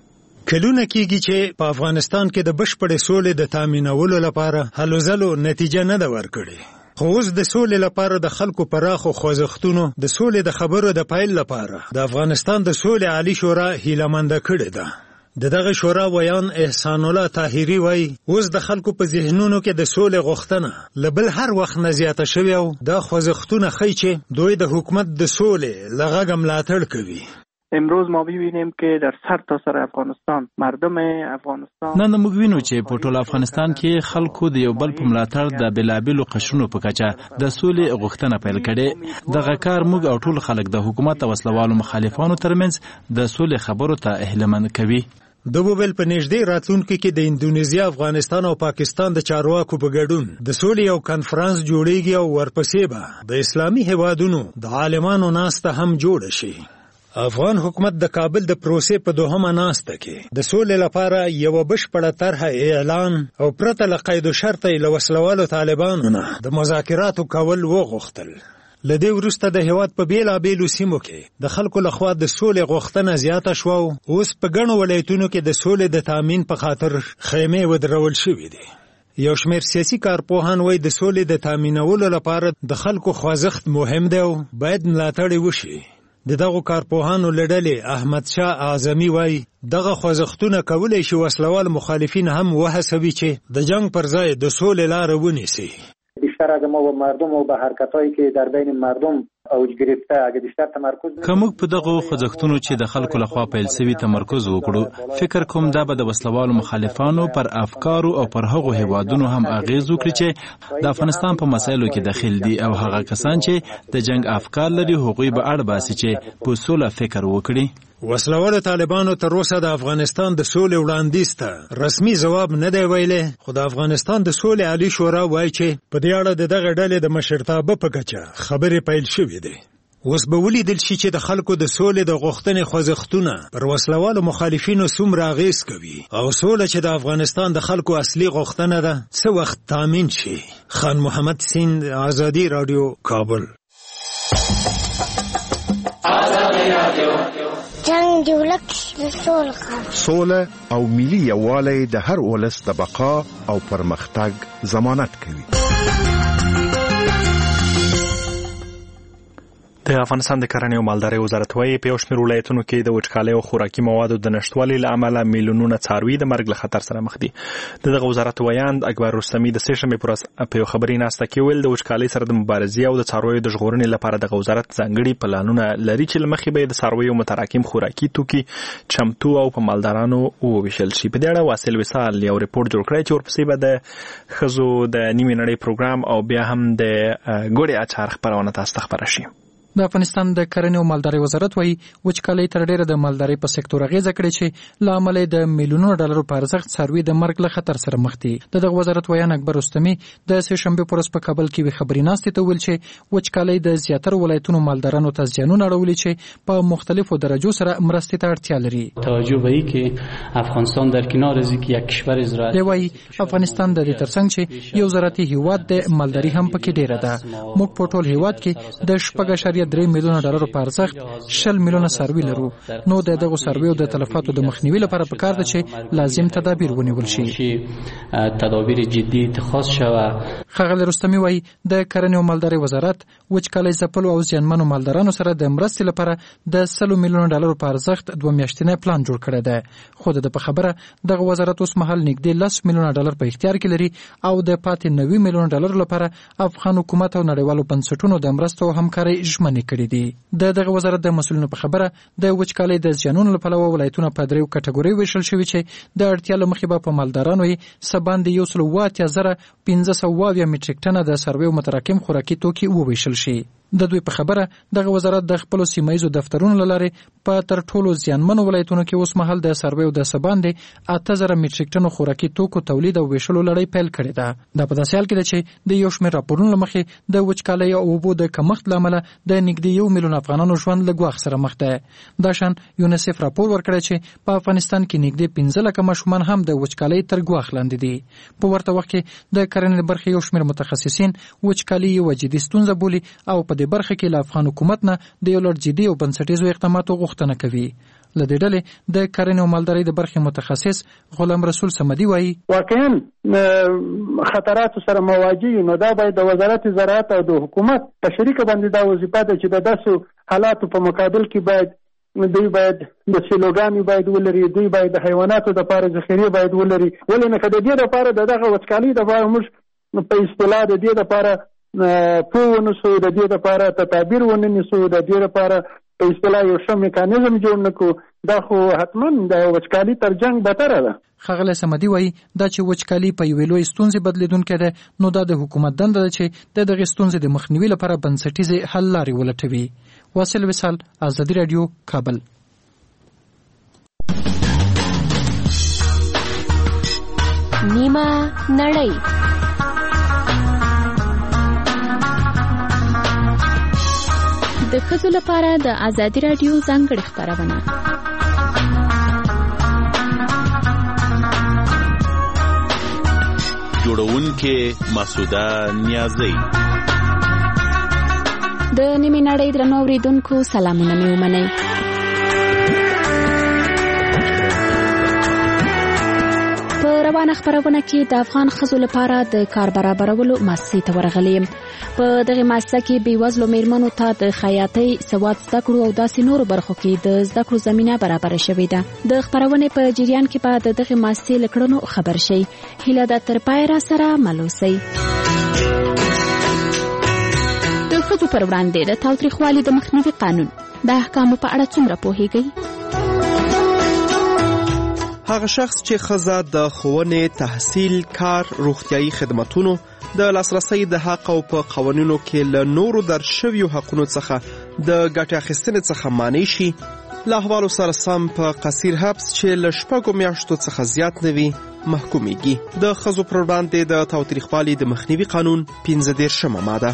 کلونه کېږي چې په افغانستان کې د بشپړې سولې د تامینولو لپاره هلو ځلو نتیجه نه ده ورکړې، خو اوس د سولې لپاره د خلکو پراخو خوځښتونو د سولې د خبرو د پیل لپاره د افغانستان د سولې عالی شورا هیله منده کړې ده. د دغه شورا ویان احسان الله طاهري وایي اوس د خلکو په ذهنونو کې د سولې غوښتنه له بل هر وخت نه زیاته شوې او دا خوځښتونه ښیي چې دوی د حکومت د سولې له غږه ملاتړ کوي. امروز ما ببینیم که در سرتاسر افغانستان مردم افغانستان نن موږ وینو چې په ټول افغانستان کې خلکو د یو بل په ملاتړ د بلابلو قشرونو په کچه د سولې غوښتنه پیل کړې. دغه کار موږ او ټول خلک د حکومت او وسلوالو مخالفانو ترمنځ د سولې خبرو ته اهلمن کوي. د بوبل په نږدې راتلونکي کې د اندونیزیا، افغانستان او پاکستان د چارواکو په ګډون د سولې یو کنفرانس جوړیږي او ورپسې به د اسلامي هیوادونو د عالمانو ناسته هم جوړه شي. افغان حکومت د کابل د پروسې په دوهمه ناسته کې د سولې لپاره یو بشپړه طرح اعلان او پرته له قید و شرط له وسلوالو طالبانو نه د مذاکراتو کول وغوښتل. له دې وروسته د هیواد په بیلابیلو سیمو کې د خلکو لخوا د سولې غوښتنه زیاته شوه او اوس په ګڼو ولایتونو کې د سولې د تامین په خاطر خیمې ودرول شوې دي. یو شمېر سیاسي کارپوهان وایي د سولې د تامینولو لپاره د خلکو خوځښت مهم دی او باید ملاتړ وشي. د دغه کارپوهانو لړلې احمد شاه اعظمي وایي دغه خوځښتونه کولی شي وسلوال مخالفین هم وهڅوي چې د جنگ پر ځای د سولې لاره ونیسي. بیشتر اگه ما با مردم و با حرکتایی که در بین مردم اوج گرفته اگه بیشتر تمرکز که موږ په دغه خوځښتونو چې د خلکو لخوا پیل شوي تمرکز وکړو، فکر کوم دا به د وسلوالو مخالفانو پر افکارو او پر هغو هیوادونو هم اغیز وکړي چې د افغانستان په مسایلو کې داخل دي او هغه کسان چې د جنگ افکار لري هغوی به اړ باسي چې په سوله فکر وکړي. وسلوالو طالبانو تر اوسه د افغانستان د سولې وړاندیز ته رسمي ځواب نه دی ویلی، خو د افغانستان د سولې عالی شورا وایي چې په دې اړه د دغه ډلې د مشرتابه په کچه خبرې پیل شوې دي. اوس به ولیدل شي چې د خلکو د سولې د غوښتنې خوځښتونه پر وسلوالو مخالفینو څومره اغیز کوي او سوله چې د افغانستان د خلکو اصلي غوښتنه ده څه وخت تامین شي. خان محمد سیند، آزادي رادیو، کابل. جنگ جوړک سوله سوله او ملي یووالی د هر ولس د بقا او پرمختګ ضمانت کوي. د افغانستان د کرنې او مالدارۍ وزارت وایي په یو شمېر ولایتونو کې د وچکالۍ او خوراکي موادو د نشتوالي له امله میلیونونه څاروي د مرګ له خطر سره مخ دي. د دغه وزارت ویاند اکبر رستمي د سه شنبې پر ورځ په یو خبري ناسته کې ویل د وچکالۍ سره د مبارزې او د څارویو د ژغورنې لپاره دغه وزارت ځانګړي پلانونه لري چې له مخې به د څارویو متراکم خوراکي توکي چمتو او په مالدارانو وویشل شي. په دې اړه واصل وصال یو ریپورت جوړ کړی چې ورپسې به د ښځو د نیمې نړۍ پروګرام او بیا هم د ګوړې اچار خپرونه تاسو ته خپره شي. د افغانستان د کرنې او مالدارۍ وزارت وایي وچکالۍ تر ډیره د مالدارۍ په سکتور اغیزه کړې چې له امله د میلیونونو ډالرو په ارزښت څاروي د مرګ له خطر سره مخ دي. د دغه وزارت ویان اکبر رستمي د سه شنبې په ورځ په کابل کې وی خبري ناستې ته ویل چې وچکالۍ د زیاتره ولایتونو مالدارانو ته زیانونه اړولي چې په مختلفو درجو سره مرستې ته اړتیا لري. توجه به ای که افغانستان در کنار از اینکه یک کشور زراعتی دی وایي افغانستان د دې ترڅنګ چې یو زراعتي هیواد د مالداري هم پکې ډیره ده. موږ په ټول هیواد کې د شپږ اعشاریه درې میلیونه ډالر په ارزښت شل میلیونه څاروي لرو. نو د دغه څارویو د تلفاتو د مخنیوي لپاره پکار ده چې لازم تدابیر ونیول شي. تدابیر جدي اتخاذ شوه. ښاغلی رستمي وایي د کرنې او مالدارۍ وزارت وچکالۍ ځپلو او زیانمنو مالدارانو سره د مرستې لپاره د سلو میلیونو ډالرو په ارزښت دوه میاشتنی پلان جوړ کړی دی. خو د په خبره دغه وزارت اوس مهال نږدې لس میلیونه ډالر په اختیار کې لري او د پاتې نوي میلیونه ډالر لپاره افغان حکومت او نړیوالو بنسټونو د مرستو او همکارۍ ژمنې کړې دي. د دغه وزارت د مسؤلینو په خبره د وچکالۍ د زیانونو لپاره ولایتونه په دریو کټګورۍ ویشل شوي چې د اړتیا له مخې به په مالدارانو یې څه باندې یو سل اووه اتیا زره پنځه سوه اویا میټریک ټنه د څارویو متراکم خوراکي توکي وویشل شي. د دوی په خبره دغه وزارت د خپل سیمایي دفترونو لاره په تر ټولو زیانمنو ولایتونو کې اوس مهال د څارویو د څه باندې اته زره میټریک ټنو خوراکي توکو تولید او ویشلو لړۍ پیل کړې ده. دا په داسې حال کې ده چې د یو شمېر راپورونو له مخې د وچکالۍ او اوبو د کمښت له امله د نږدې یو میلیون افغانانو ژوند له ګواښ سره مخ دی. دا شان یونیسف راپور ورکړی چې په افغانستان کې نږدې پنځه لکه ماشومان هم د وچکالۍ تر ګواښ لاندې دي. په ورته وخت کې د کرنې برخې یو شمېر متخصصین وچکالۍ یوه جدي ستونزه بولي او په دې برخه کې له افغان حکومت نه د یو لړ جدي او بنسټیزو اقداماتو غوښتنه کوي. له دې ډلې د کرنې او مالدارۍ د برخې متخصص غلام رسول صمدي وایي واقعا خطرات سره مواجه نو دا باید د وزارت زراعت او د حکومت په شریکه باندې دا وظیفه ده چې د داسو حالاتو په مقابل کې باید دوی باید د سیلوګانې باید ولري، دوی باید د حیواناتو دپاره ذخیرې باید ولري. ولې نه که د دې دپاره د دغه وچکالۍ دپاره موږ په اصطلاح د دې دپاره پوه ونیسو، د دې دپاره تدابیر ونه نیسو، د دې دپاره په اصطلاح یو ښه میکانیزم جوړ نه کړو، دا خو حتما د وچکالۍ تر جنګ بتره ده. ښاغلی صمدي وایي دا چې وچکالي په یوې لویې ستونزې بدلېدونکې ده نو دا د حکومت دنده ده چې د دغې ستونزې د مخنیوي لپاره بنسټیزې حل لارې ولټوي. واصل وصال، ازادي راډیو، کابل. نیمه نړۍ د ښځو لپاره د ازادي راډیو ځانګړې خپرونه. جوړونکې مسعوده نیازی. د نیمې نړۍ درنو اورېدونکو سلامونه مې ومنئ. په روانه خپرونه کې د افغان ښځو لپاره د کار برابرولو مؤسسې ته ورغلې یم. په دغه مؤسسه کې بېوزلو میرمنو ته د خیاطۍ، سواد زده کړو او داسې نورو برخو کې د زده کړو زمینه برابره شوې ده. د خپرونې په جریان کې به د دغه مؤسسې له کړنو خبر شئ. هیله ده تر پایه را سره مل اوسئ. د ښځو پر وړاندې د تاوتریخوالي د مخنیوي قانون د احکامو په اړه څومره پوهیږئ؟ هغه شخص چې ښځه د ښوونې، تحصیل، کار، روغتیايي خدماتونو د لاسرسي د حق او په قوانینو کې له نورو درج شویو حقونو څخه د ګټې اخیستنې څخه مانع شي، له احوالو سره سم په قصیر حبس چې له شپږو میاشتو څخه زیات نه وي محکومیږي. د ښځو پر وړاندې د تاوتریخوالي د مخنیوي قانون پنځه دېرشمه ماده.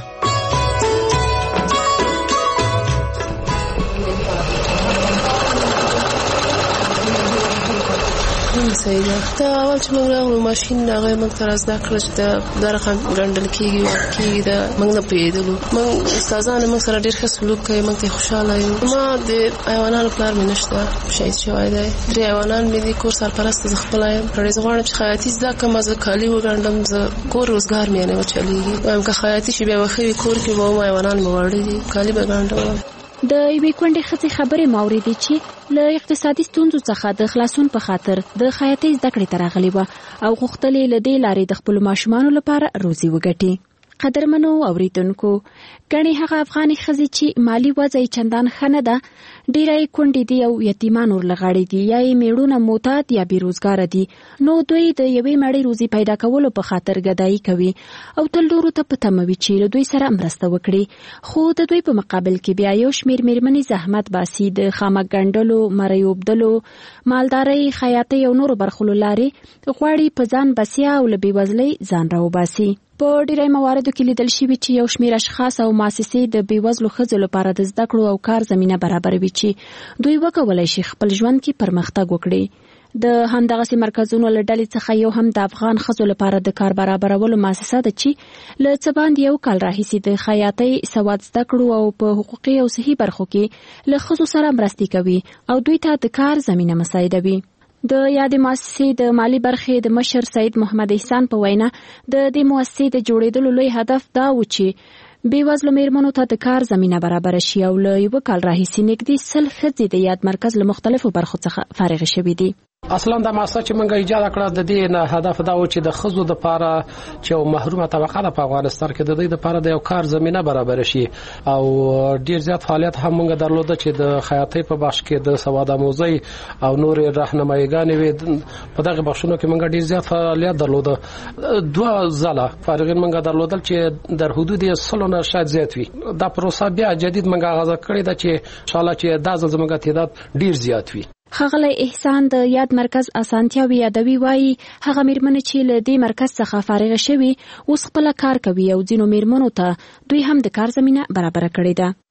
سیده دا اول چې موږ راغلو ماشین هغه موږ ته زده کړل چې دا رقم ګڼل کېږي کېږي دا موږ نه پوهېدلو. موږ استادانو موږ سره ډېر ښه سلوک کوي، موږ ته خوشحاله یو. ما د حیوانانو پلار مې نشته، شهید شوی دی. درې حیوانان مې دي، کور سرپرسته زه خپله یم. زه غواړم چې خیاطي زده کړم، زه کالي وګنډم، زه کور روزګار مې نه وچلېږي. وایم که خیاطي شي بیا به ښه وي، کور کې به وم حیوانان مې واړه دي، کالي به ګنډم. د یوې کونډې ښځې خبرې ما اورېدې چې له اقتصادي ستونزو څخه د خلاصون په خاطر د خیاطۍ زده کړې ته راغلې وه او غوښتل یې له دې لارې د خپلو ماشومانو لپاره روزي وګټي. قدرمنو اوریدونکو، ګڼې هغه افغاني ښځې چې مالي وضع یې چندان ښه نه ده، ډېره یې کونډې دي او یتیمان ورلغاړې دي، یا یې میړونه معتاد یا بېروزګاره دي، نو دوی د یوې مړۍ روزي پیدا کولو په خاطر ګدایي کوي او تل نورو ته په تمه وي چې له دوی سره مرسته وکړي. خو د دوی په مقابل کې بیا یو شمېر میرمنې زحمت باسي، د خامک ګنډلو، مرۍ اوبدلو، مالدارۍ، خیاطۍ او نورو برخو له لارې غواړي په ځان بسیا او له بېوزلۍ ځان راوباسي. په ډېری مواردو کې لیدل شوي چې یو شمېر اشخاص او مؤسسې د بېوزلو ښځو لپاره د زده کړو او کار زمینه برابروي چې دوی وکولی شي خپل ژوند کې پرمختګ وکړي. د همدغسې مرکزونو له ډلې څخه یو هم د افغان ښځو لپاره د کار برابرولو مؤسسه ده چې له څه باندې یو کال راهیسې د خیاطۍ، سواد زده کړو او په حقوقي او صحي برخو کې له ښځو سره مرستې کوي او دوی ته د کار زمینه مساعدوي. د یادې مؤسسې د مالی برخې د مشر سید محمد احسان په وینا د دې مؤسسې د جوړېدلو لوی هدف دا و چې بېوزلو میرمنو ته د کار زمینه برابره شي او له یوه کال راهیسې نږدې سل ښځې د یاد مرکز له مختلفو برخو څخه فارغې شوي دي. اصلا دا مؤسسه چې موږ ایجاد کړه د دې نه هدف دا و چې د ښځو لپاره چې یو محرومه طبقه ده په افغانستان کې د دې لپاره د یو کار زمینه برابر شي او ډیر زیات فعالیت هم موږ درلوده چې د خیاطۍ په بخش کې د سواد آموزۍ او نور راهنمایګانې وې. په دغه بخشونو کې موږ ډیر زیات فعالیت درلوده. دوه ځله فارغین موږ درلودل چې در حدود سلو نه شاید زیات وي. دا پروسه بیا جدید موږ آغاز کړې ده چې ان شاء الله چې دا ځل زموږ تعداد ډیر زیات وي. ښاغلی احسان د یاد مرکز اسانتیاوې یادوي، وایي هغه میرمنې چې له دې مرکز څخه فارغه شوي اوس خپله کار کوي او ځینو میرمنو ته دوی هم د کار زمینه برابره کړې ده.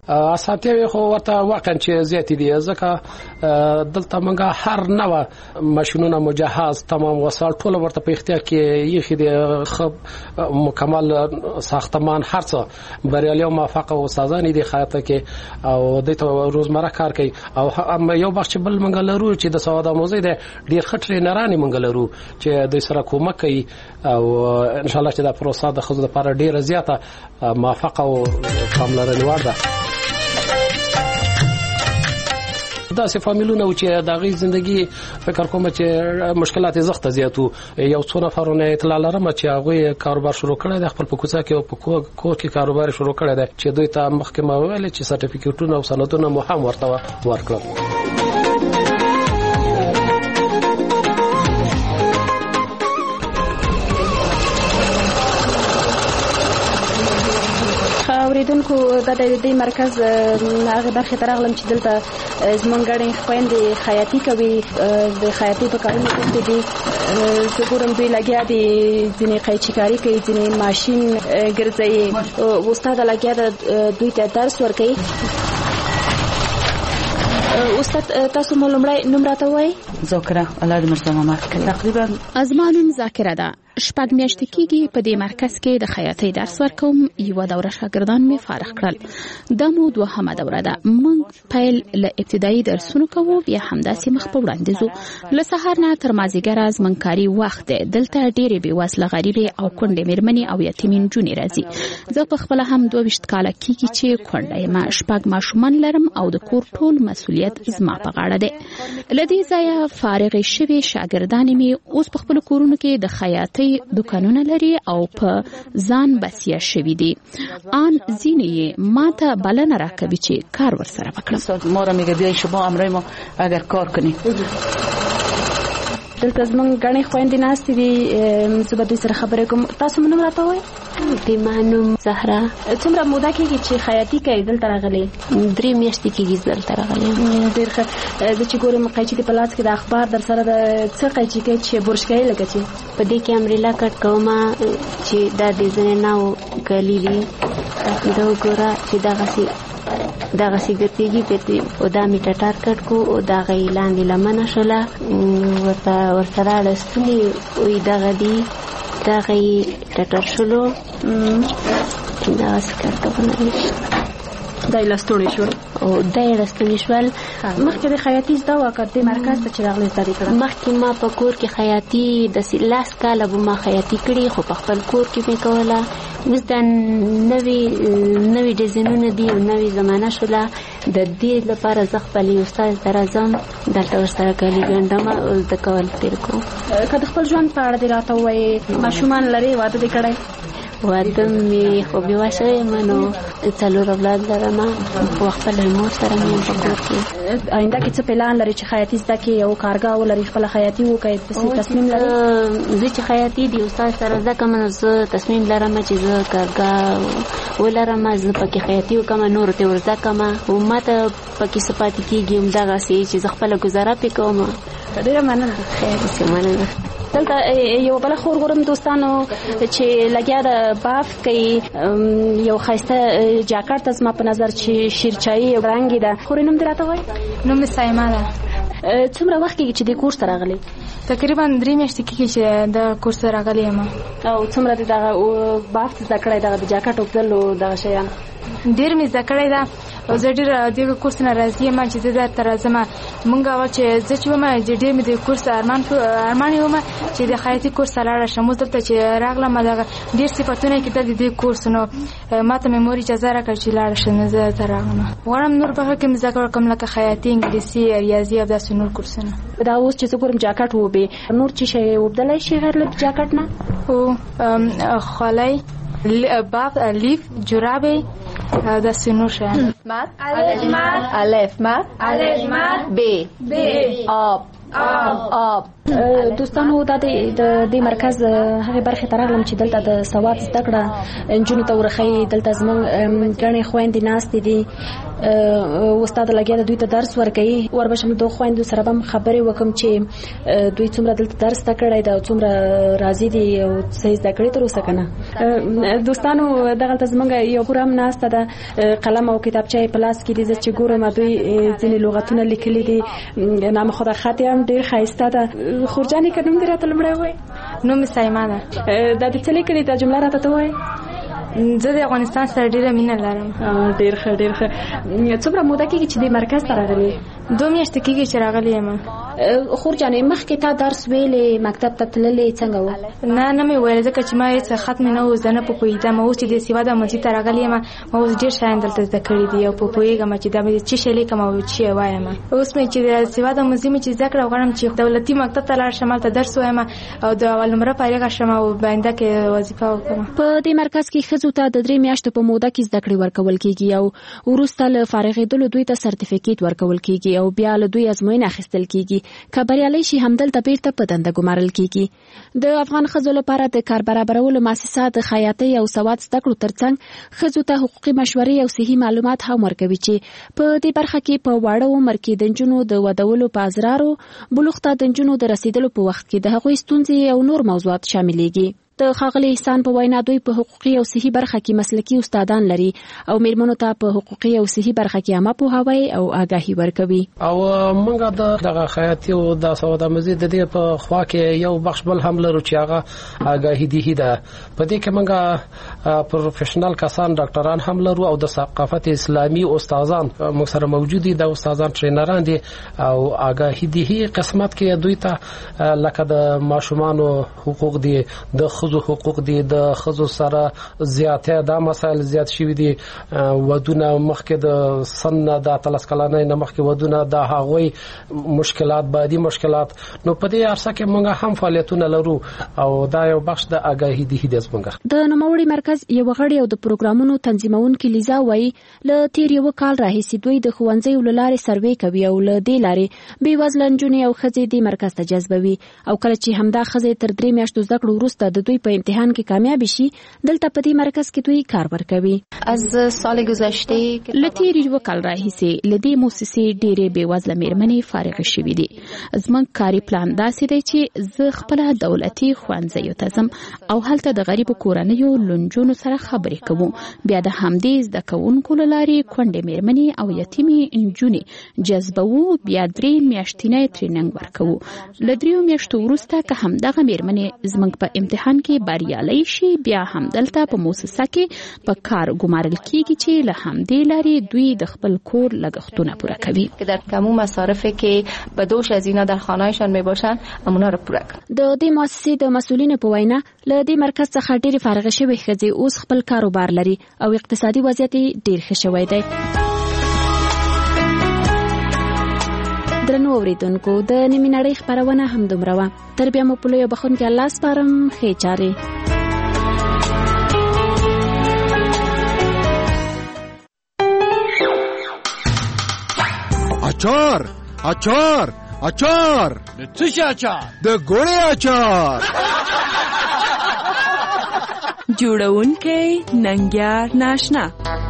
اساتید خو ورته واقعا چې زیات دي ځکه دلته موږ هر نوع ماشينونه مجهز تمام وسایل ټول ورته په اختیار کې یخي دي خب مکمل ساختمان هر څه بریالي او موفق استادان دي خاطر کې او د روزمره کار کوي او یو بخش بل موږ لرو چې د سواد موزه ده ډیر خطرې نرانې موږ لرو چې د سره کومک کوي او ان شاء الله چې دا پروسه د خزو لپاره ډیره زیاته موفق او پاملرنې وړ ده. دا سه فامیلونه چې د غي ژوندۍ فکر کوم چې مشکلات زغته زیاتو یو څو نفرونه اطلاع لرم چې هغه کاروبار شروع کړی د خپل په کوڅه کې او په کور کې کاروبار شروع کړی دی چې دوی ته محکمه ویل چې سرټیفیکټونه او سندونه مو هم ورته ورکړل. اوریدونکو د دې مرکز هغه برخه ترغلم چې دلته زمونږ غړي خويندې خیاطي کوي د خیاطي په کارونو کې دي زګورم دوی لګیا دي ځینې قیچکاری کوي ځینې ماشين ګرځي استاد لګیا دوی ته درس ورکوي. استاد تاسو مو لمړی نوم راته وایي؟ ذاکره الله دې مرسته ما تقریبا ازمانم ذاکره ده. شپږ میاشتې کېږي په دې مرکز کې د خیاطۍ درس ورکوم. یو دوره شاګردان می فارغ کړل. دا مو دوهمه دوره ده. موږ پیل له ابتدایي درسونو کوو بیا همداسې مخ په وړاندې ځو. له سهار نه تر مازیګره زموږ کاري وخت دی. دلته ډېرې بې وسله غریبې او کونډې مېرمنې او یتیمې نجونې راځي. زه په خپله هم دوه ویشت کاله کېږي چې کونډه یم. شپږ ماشومان لرم او د کور ټول مسؤلیت زما په غاړه دی. له دې ځایه فارغې شوې شاګردانې مې اوس په خپلو کورونو کې د خیاطۍ دکانونه لري او په ځان بسیا شوي دي. آن ځینې ماته بلنه راکوي چې کار ورسره وکړم. ما را میگه بیای شما امرای ما اگر کار کنی. دلته زمونږ غړي خويندې ناستې دي. زه به دوی سره خبرې کوم. تاسو نوم راته وایئ؟ د ما نوم زهرا. څومره موده کېږي چې خیاطي کوي دلته راغلې؟ درې میاشتې کېږي دلته راغلې. ډېر ښه. زه چې ګورم قیچي دې په لاس کې د اخبار در سره د څه قیچي کوي چې برش کوي لکه چې په دې کې امریلا کټ کوم چې دا ډیزاین نه کلی دي دا وګوره چې دغسې دغسې ګرځېږي پرې او دا مې ټټار کټ کو او دغه یې لاندې لمنه شوله ورته ورسره اړستونې وایي دغه دي دغه یې ټټر شولو دغسې کټونه دا یې لستوڼې شول او دا یې لستوڼې شول. مخکې د خیاطي زده وه که دې مرکز ته چې راغلې زده دې کړه؟ مخکې ما په کور کې خیاطي داسې لاس کاله به ما خیاطي کړې خو په خپل کور کې مې کوله. اوس دا نوي نوي ډیزاینونه دي او نوي زمانه شوله. د دې لپاره زه خپل یو استاد ته راځم دلته ورسره کالي ګنډم او زده کول پیل کوم. که د خپل ژوند په اړه دې راته ووایې ماشومان لرې واده دې کړی؟ واده مې خو بېوه شوې یم نو څلور اولاد لرم خو خپله مور سره مې یم په کور کې. آینده کې څه پلان لري چې خیاطي زده کړې او کارګاه ولري خپله خیاطي وکړې داسې تصمیم لري؟ زه چې خیاطي د استاد سره زده کړم نو زه تصمیم لرم چې زه کارګاه ولرم زه پکې خیاطي وکړم نورو ته ور زده کړم او ما ته پکې څه پاتې کېږي همدغسې چې زه خپله ګزاره پرې کوم. ډېره مننه. خیر داسې مننه. دلته یو بله خور ګورم دوستانو چې لګیا د باف کوي یو ښایسته جاکټ ته زما په نظر چې شیرچایي رنګې ده. خورې نوم دې راته وایي؟ نوم مې سایمه ده. څومره وخت کېږي چې دې کورس ته راغلې؟ تقریبا درې میاشتې کېږي چې د کورس ته راغلې یم. او څومره دې دغه باف زده کړی دغه د جاکټ اوبدل او دغه شیان؟ ډېر مې زده کړی ده او زه ډېر دغه کورس نه راضي یم چې زه درته راځم. مونږ اول چې زه چې وم ډېر مې د کورس ارمان ارمان یې وم چې د خیاطي کورس ته لاړه شم. اوس دلته چې راغلم دغه ډېر صفتونه یې کېدل د دې کورس نو ما ته مې مور اجازه راکړه چې لاړه شم نو زه دلته راغلم. غواړم نور په هغه کې مې زده کړه کوم لکه خیاطي انګلیسي ریاضي او داسې نور کورسونه. دا اوس چې زه ګورم جاکټ وبې نور څه شی وبدلی شي غیر له جاکټ نه؟ هو خولۍ باف لیف جورابې دا سنور شان. مات الف مات الف مات الف مات ب ب آب آب آب دوستانو دا د دې مرکز هغه برخه ترغلم چې دلته د سواد زده کړه انجونو ته ورخی دلته زمونږ غني خويندې ناست دي استاد لګیا د دوی ته درس ورکوي وربشم دوه خويندو سره هم خبرې وکم چې دوی څومره دلته درس تکړه دا څومره راضي دي او څه زده کړې تر اوسه کنه. دوستانو دغه زمونږ یو ګورم ناست ده قلم او کتابچه په لاس کې دي چې ګورم دوی ځینې لغتونه لیکلي دي نام خدا خط هم ډېر ښایسته ده. خورجانې که نوم دې راته لومړی ووایي؟ نوم مې سایما ده. دا دې څه لیکلي دا جمله راته ته ووایي؟ زه د افغانستان سره ډېره مینه لرم. ډېر ښه ډېر ښه. څومره موده کېږي چې دې مرکز ته راغلې؟ دوه میاشتې کېږي چې راغلې یم. خورجانې مخکې تا درس ویلې مکتب ته تللې څنګه و؟ نه نه مې ویل ځکه چې ما هېڅ خط مې نه و زه نه په پوهېدم. اوس چې د سواد مسجد ته راغلې یم ما اوس ډېر شیان دلته زده کړي دي او په پوهېږم چې دا مې څه شی لیکم او څه یې وایم. اوس مې چې د سواد مسجد مې چې زده کړه غواړم چې دولتي مکتب ته لاړ شم هلته درس ووایم او د اول نمره فارغه شم او په آینده کې وظیفه وکړم. په دې مرکز کې ښځو ته د درې میاشتو په موده کې زده کړې ورکول کېږي او وروسته له فارغېدلو دوی ته سرتیفیکیټ ورکول کېږي او بیا له دوی ازموینه اخیستل کېږي. که بریالۍ شي همدلته بیرته په دنده ګمارل کېږي. د افغان ښځو لپاره د کار برابرولو مؤسسه د خیاطۍ او سواد زده کړو ترڅنګ ښځو ته حقوقي مشورې او صحي معلومات هم ورکوي چې په دې برخه کې په واړه عمر کې د نجونو د ودولو په ازرارو بلوغ ته د نجونو د رسیدلو په وخت کې د هغوی ستونزې او نور موضوعات شاملېږي. د ښاغلي احسان په وینا دوی په حقوقي او صحي برخه کې مسلکي استادان لري او میرمنو ته په حقوقي او صحي برخه کې عامه پوهاوی او آگاهي ورکوي. او موږ د دغه خیاطي او د سواد مزید د دې په خوا کې یو بخش بل هم لرو چې هغه آگاهي دي ده. په دې کې موږ پروفیشنل کسان ډاکټران هم لرو او د ثقافت اسلامي استادان موږ سره موجود دي. د استادان ټرینران دي او آگاهي دي قسمت کې دوی ته لکه د ماشومانو حقوق دي د خزو حقوق دي د خزو سره زیاته دا مسائل زیات شوي دي ودونه مخکې د سن د تلس کلنۍ نه مخکې ودونه د هغوی مشکلات بعدي مشکلات نو په دې عرصه کې موږ هم فعالیتونه لرو او دا یو بخش د آگاهي دي د زمونږ د نوموړي مرکز یو غړی او د پروګرامونو تنظیمونکو لیزا وایي له تیر یو کال راهیسې دوی د ښوونځیو له لارې سروې کوي او له دې لارې بې وزله نجونې او ښځې دې مرکز ته جذبوي او کله چې همدا ښځې تر درې میاشتو زده کړو وروسته د دوی په امتحان کې کامیاب شي دلته په دې مرکز کې دوی کار ورکوي. از سال گذشته له تیر یو کال راهیسې له دې مؤسسې ډېرې بې وزله میرمنې فارغې شوې دي. زموږ کاري پلان داسې دی چې زه خپله دولتي ښوونځیو ته ځم او هلته د غریبو کورنیو لنجونو سره خبرې کوو. بیا د همدې زده کوونکو له لارې کونډې میرمنې او یتیمې نجونې جذبوو. بیا درې میاشتنی ټریننګ ورکوو. له دریو میاشتو وروسته که همدغه میرمنې زموږ په امتحان کې بریالۍ شي بیا همدلته په مؤسسه کې په کار ګمارل کېږي چې له همدې لارې دوی د خپل کور لګښتونه پوره کوي. که در تمام مصارفی که بدوش از اینا در خانه‌شان میباشن اونا رو پوره کوي. د دې مؤسسې د مسؤلینو په وینا له دې مرکز څخه ډېرې فارغې شوې ښځې اوس خپل کاروبار لري او اقتصادي وضعیت یې ډېر ښه شوی دی. درنو اوریدونکو د نیمې نړۍ خپرونه همدومره وه. تر بیا مو په لویو بخښونکي الله سپارم. ښې چارې. اچار اچار اچار د څه شي اچار؟ د ګوړې اچار. جوړونکی ننګیار ناشنا.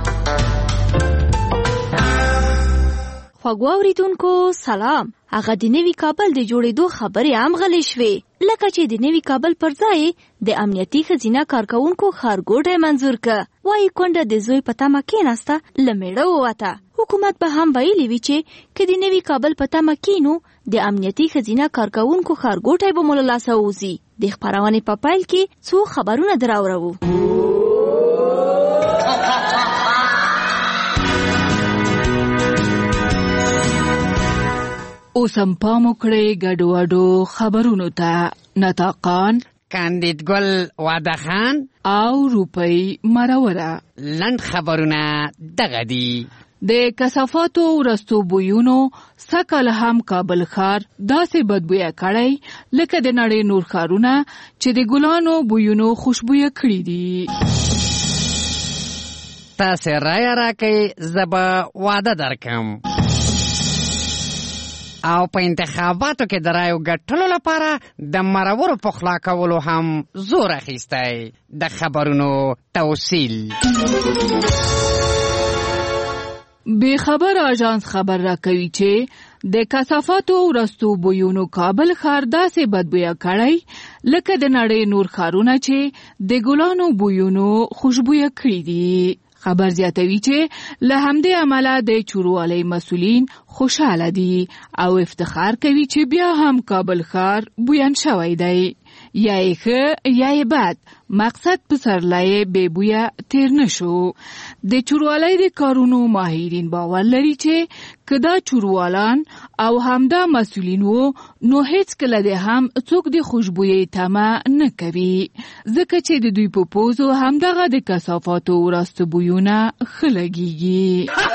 خواږه اوریدونکو سلام. هغه د نوي کابل د جوړېدو خبرې هم غلې شوې لکه چې د نوي کابل پر ځای د امنیتي خزینه کارکونکو ښارګوټی منظور که. وایي کونډه د زوی په تمه کېناسته له میړه ووته. حکومت به هم ویلي وي چې که د نوي کابل په تمه کېنو د امنیتي خزینه کارکونکو ښارګوټی به مو له لاسه ووځي. د خپرونې په پیل کې څو خبرونه دراوړو. اوس هم پام وکړئ ګډوډو خبرونو ته. نطاقان کاندید ګل واده خان او روپۍ مروره. لنډ خبرونه دغه دي. د کثافاتو ورستو بویونو سکل هم کابل ښار داسې بدبویه کړی لکه د نړۍ نور ښارونه چې د ګلانو بویونو خوشبویه کړي دي. تاسې رایه راکئ زه به واده درکم. او په انتخاباتو کې د رایو ګټلو لپاره د مرورو پخلا کولو هم زور اخیستی. د خبرونو توصیل. بے خبر آژانس خبر را کوي چې د کثافاتو ورستو بویونو کابل ښار داسې بدبویه کړی لکه د نړۍ نور ښارونه چې د ګلانو بویونو خوشبویه کړي دي. خبر زیاتوي چې له همدې امله د چوروالی مسولین خوشحاله دي او افتخار کوي چې بیا هم کابل ښار بویان شوی دی. یا یې ښه یا یې بد، مقصد په سرلای بې بویه تیر نشو. د چوروالی د کارونو ماهرین باور لري چې که دا چوروالان او همدا مسولین وو نو هیڅ کله د هم څوک د خوشبویۍ تمه نه کوي، ځکه چې د دوی په پوزو همدغه د کثافاتو وراسته بویونه ښه لګیږي.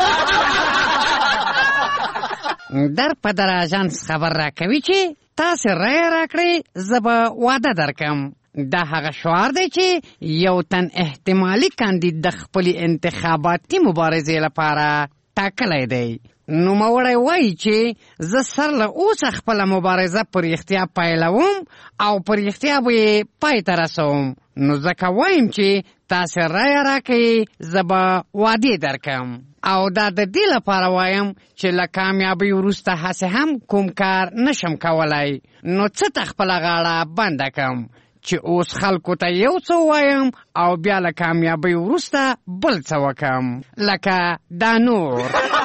در په در آژانس خبر را کوي چې تاسې رایه راکړئ زه به واده درکم. دا هغه شعار دی چې یو تن احتمالي کاندید د خپلې انتخاباتي مبارزې لپاره ټاکلی دی. نوموړی وایي چې زه سر له اوسه خپله مبارزه په رښتیا پیلوم او په رښتیا به یې پای ته رسوم، نو ځکه وایم چې تاسې رایه راکئ زه به وعدې درکم. او دا د دې لپاره وایم چې له کامیابۍ وروسته هسې هم کوم کار نشم کولی، نو څه ته خپله غاړه بنده کم چې اوس خلکو ته یو څه وایم او بیا له کامیابۍ وروسته بل څه وکم، لکه دا نور.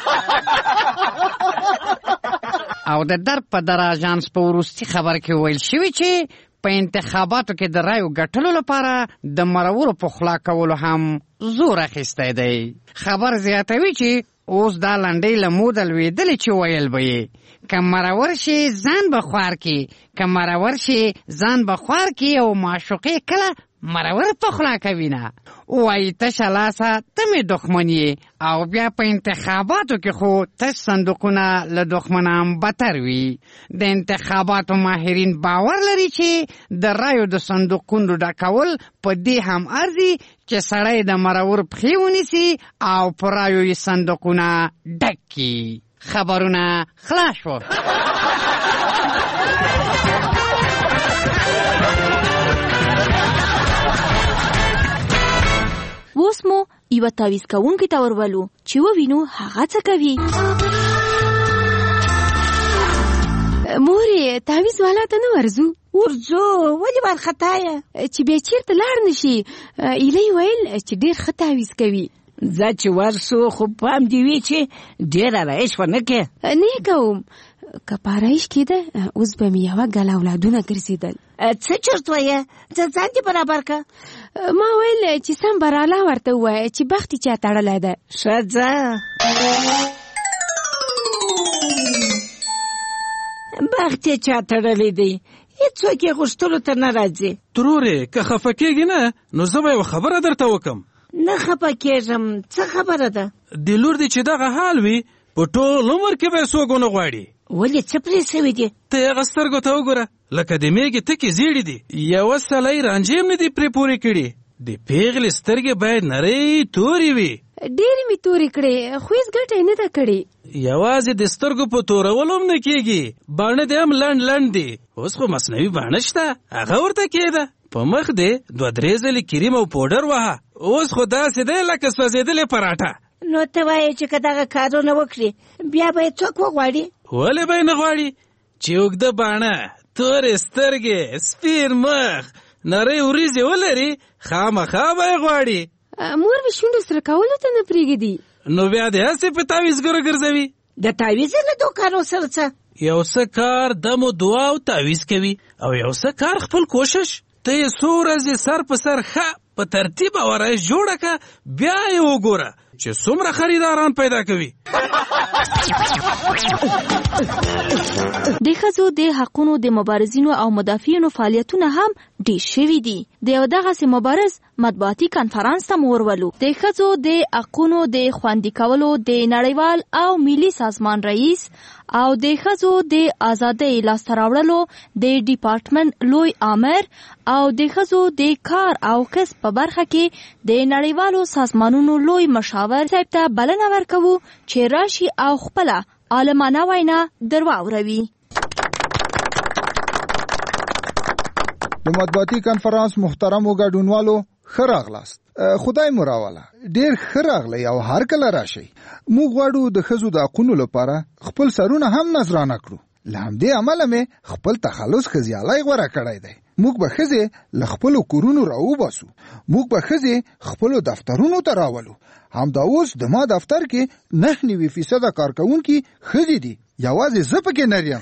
او د در په در آژانس په وروستي خبر کې ویل شوي چې په انتخاباتو کې د رایو ګټلو لپاره د مرورو پخلا کولو هم زور اخیستی دی. خبر زیاتوي چې اوس دا لنډۍ له موده لوېدلې چې ویل به یې که مرور شي ځان به خوار کړي، که مرور شي ځان به خوار کړي او معشوقې کله مرور پخلا کوي نه. وایي تشه لاسه ته مې دښمن یې، او بیا په انتخاباتو کې خو تش صندوقونه له دښمنان بتر وي. د انتخاباتو ماهرین باور لري چې د رایو د صندوقونو ډکول په دې هم ارزي چې سړی د مرور پښې ونیسي او په رایو یې صندوقونه ډک کړي. خبرونه خلاص شو. اوس مو یوه تعویض کوونکي ته ورولو چې ووینو هغه څه کوي. مورې تعویض والا ته نه ورځو؟ ورځو. ولې وارخطا یې؟ چې بیا چېرته لاړ نه شي. ایلۍ ویل چې ډېر ښه تعویض کوي. ځه چې ورسو، خو پام دې وي چې ډېره رایش ونه کړې. نه کوم، که پارایش کېده اوس به مې یوه ګله اولادونه ګرځېدل. څه چرت وایه؟ ځه ځان دې برابر که. ما ویل چې سم براله ورته ووایه چې بخت یې چا تړلی ده. ښه ځه. بخت یې چا تړلی دی، هېڅوک یې غوښتلو ته نه راځي. ترورې که خفه کېږي نه نو زه به یوه خبره درته وکم. نه خفه کېږم. څه خبره ده؟ د لور دې چې دغه حال وي په ټول عمر کې به یې څوک ونه غواړي. ولې څه پرې سوي دي؟ ته یې هغه سترګو ته وګوره، لکه د میږې تکې زیړې دي، یوه سلۍ رانجې هم نه دي پرې پورې کړي. د پیغلې سترګې باید نرۍ تورې وي. ډېرې مې تورې کړې خو هېڅ ګټه یې نه ده کړې. یوازې د سترګو په تورولو هم نه کېږي، باڼه دې هم لنډ لنډ دي. اوس خو مصنوعي باڼه شته، هغه ورته کېده. په مخ دې دوه درې ځلې کریم او پوډر وهه، اوس خو داسې دی لکه سوځېدلې پراټه. نو ته وایې چې که دغه کارونه وکړي بیا به یې څوک وغواړي؟ ولې به یې نه غواړي؟ چې اوږده باڼه، تورې سترګې، سپین مخ، نرۍ وریځې ولري، خامخا به یې غواړي. مور مې شونډو سره کولو ته نه پرېږدي. نو بیا دې هسې په تعویضګرو ګرځوي. د تعویض له دوکانو سره څه؟ یو څه کار دم و دعا او تعویض کوي، او یو څه کار خپل کوشش. ته یې څو ورځې سر په سر ښه په ترتیب او آرایش جوړه که، بیا یې وګوره چې څومره خریداران پیدا کوي. د ښځو د حقونو د مبارزینو او مدافعینو فعالیتونه هم ډېر شوي دي. د یو دغسې مبارز مطبوعاتي کنفرانس ته مو ورولو. د ښځو د حقونو د خوندي کولو د نړیوال او ملي سازمان رئیس او د ښځو د ازادۍ لاسته راوړلو د ډیپارټمنټ لوی آمر او د ښځو د کار او کسب په برخه کې د نړیوالو سازمانونو لوی مشاور صاحب ته بلنه ورکوو چې راشي او خپله عالمانه وینا در واوروي. د مطبوعاتي کنفرانس محترمو ګډونوالو ښه راغلاست. خدای مو راوله ډېر ښه راغلی او هر کله راشئ. موږ غواړو د ښځو د حقونو لپاره خپل سرونه هم نذرانه کړو. له همدې امله مې خپل تخلص ښځیالی غوره کړی دی. موږ به ښځې له خپلو کورونو راوباسو. موږ به ښځې خپلو دفترونو ته راولو. همدا اوس د ما دفتر کې نه نوي فیصده کارکوونکي ښځې دي. یوازې زه پکې نر یم.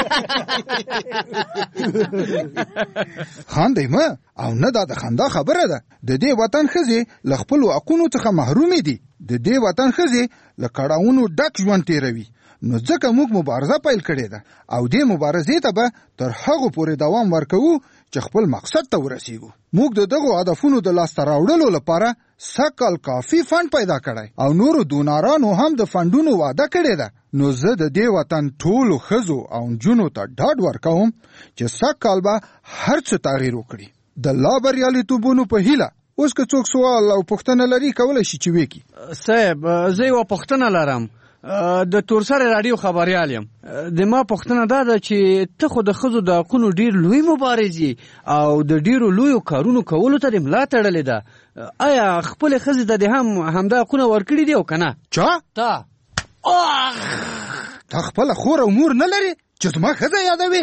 خاندئ مه او نه دا د خندا خبره ده. د دې وطن ښځې له خپلو حقونو څخه محرومې دي. د دې وطن ښځې له کړاوونو ډک ژوند تېروي. نو ځکه موږ مبارزه پیل کړې ده او دې مبارزې ته به تر هغو پورې دوام ورکوو چې خپل مقصد ته ورسیږو. موږ د دغو هدفونو د لاسته راوړلو لپاره سږ کال کافي فنډ پیدا کړی او نورو دونارانو هم د فنډونو وعده کړې ده. نو زه د دې وطن ټولو ښځو او نجونو ته ډاډ ورکوم چې سږ کال به هر څه تغییر وکړي. د لا بریالیتوبونو په هیله. اوس که څوک سوال او پوښتنه لري کولی شي چې وکړي. صاحب زه یوه پوښتنه لرم. د تورسره راډیو خبریال یم. د ما پوښتنه دا ده چې ته خو د ښځو د حقونو ډېر لوی مبارز یې او د ډېرو لویو کارونو کولو ته دې ملا تړلې ده. آیا خپلې ښځې ته دې هم همدا حقونه ورکړي دي او که نه؟ چا؟ تا تا خپله خور او مور نه لرې چې زما ښځه یادوې؟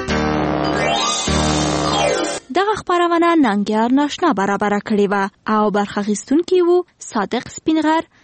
دغه خپرونه ننګیار ناشنا برابره کړې وه او برخه اخیستونکي وو صادق سپینغر،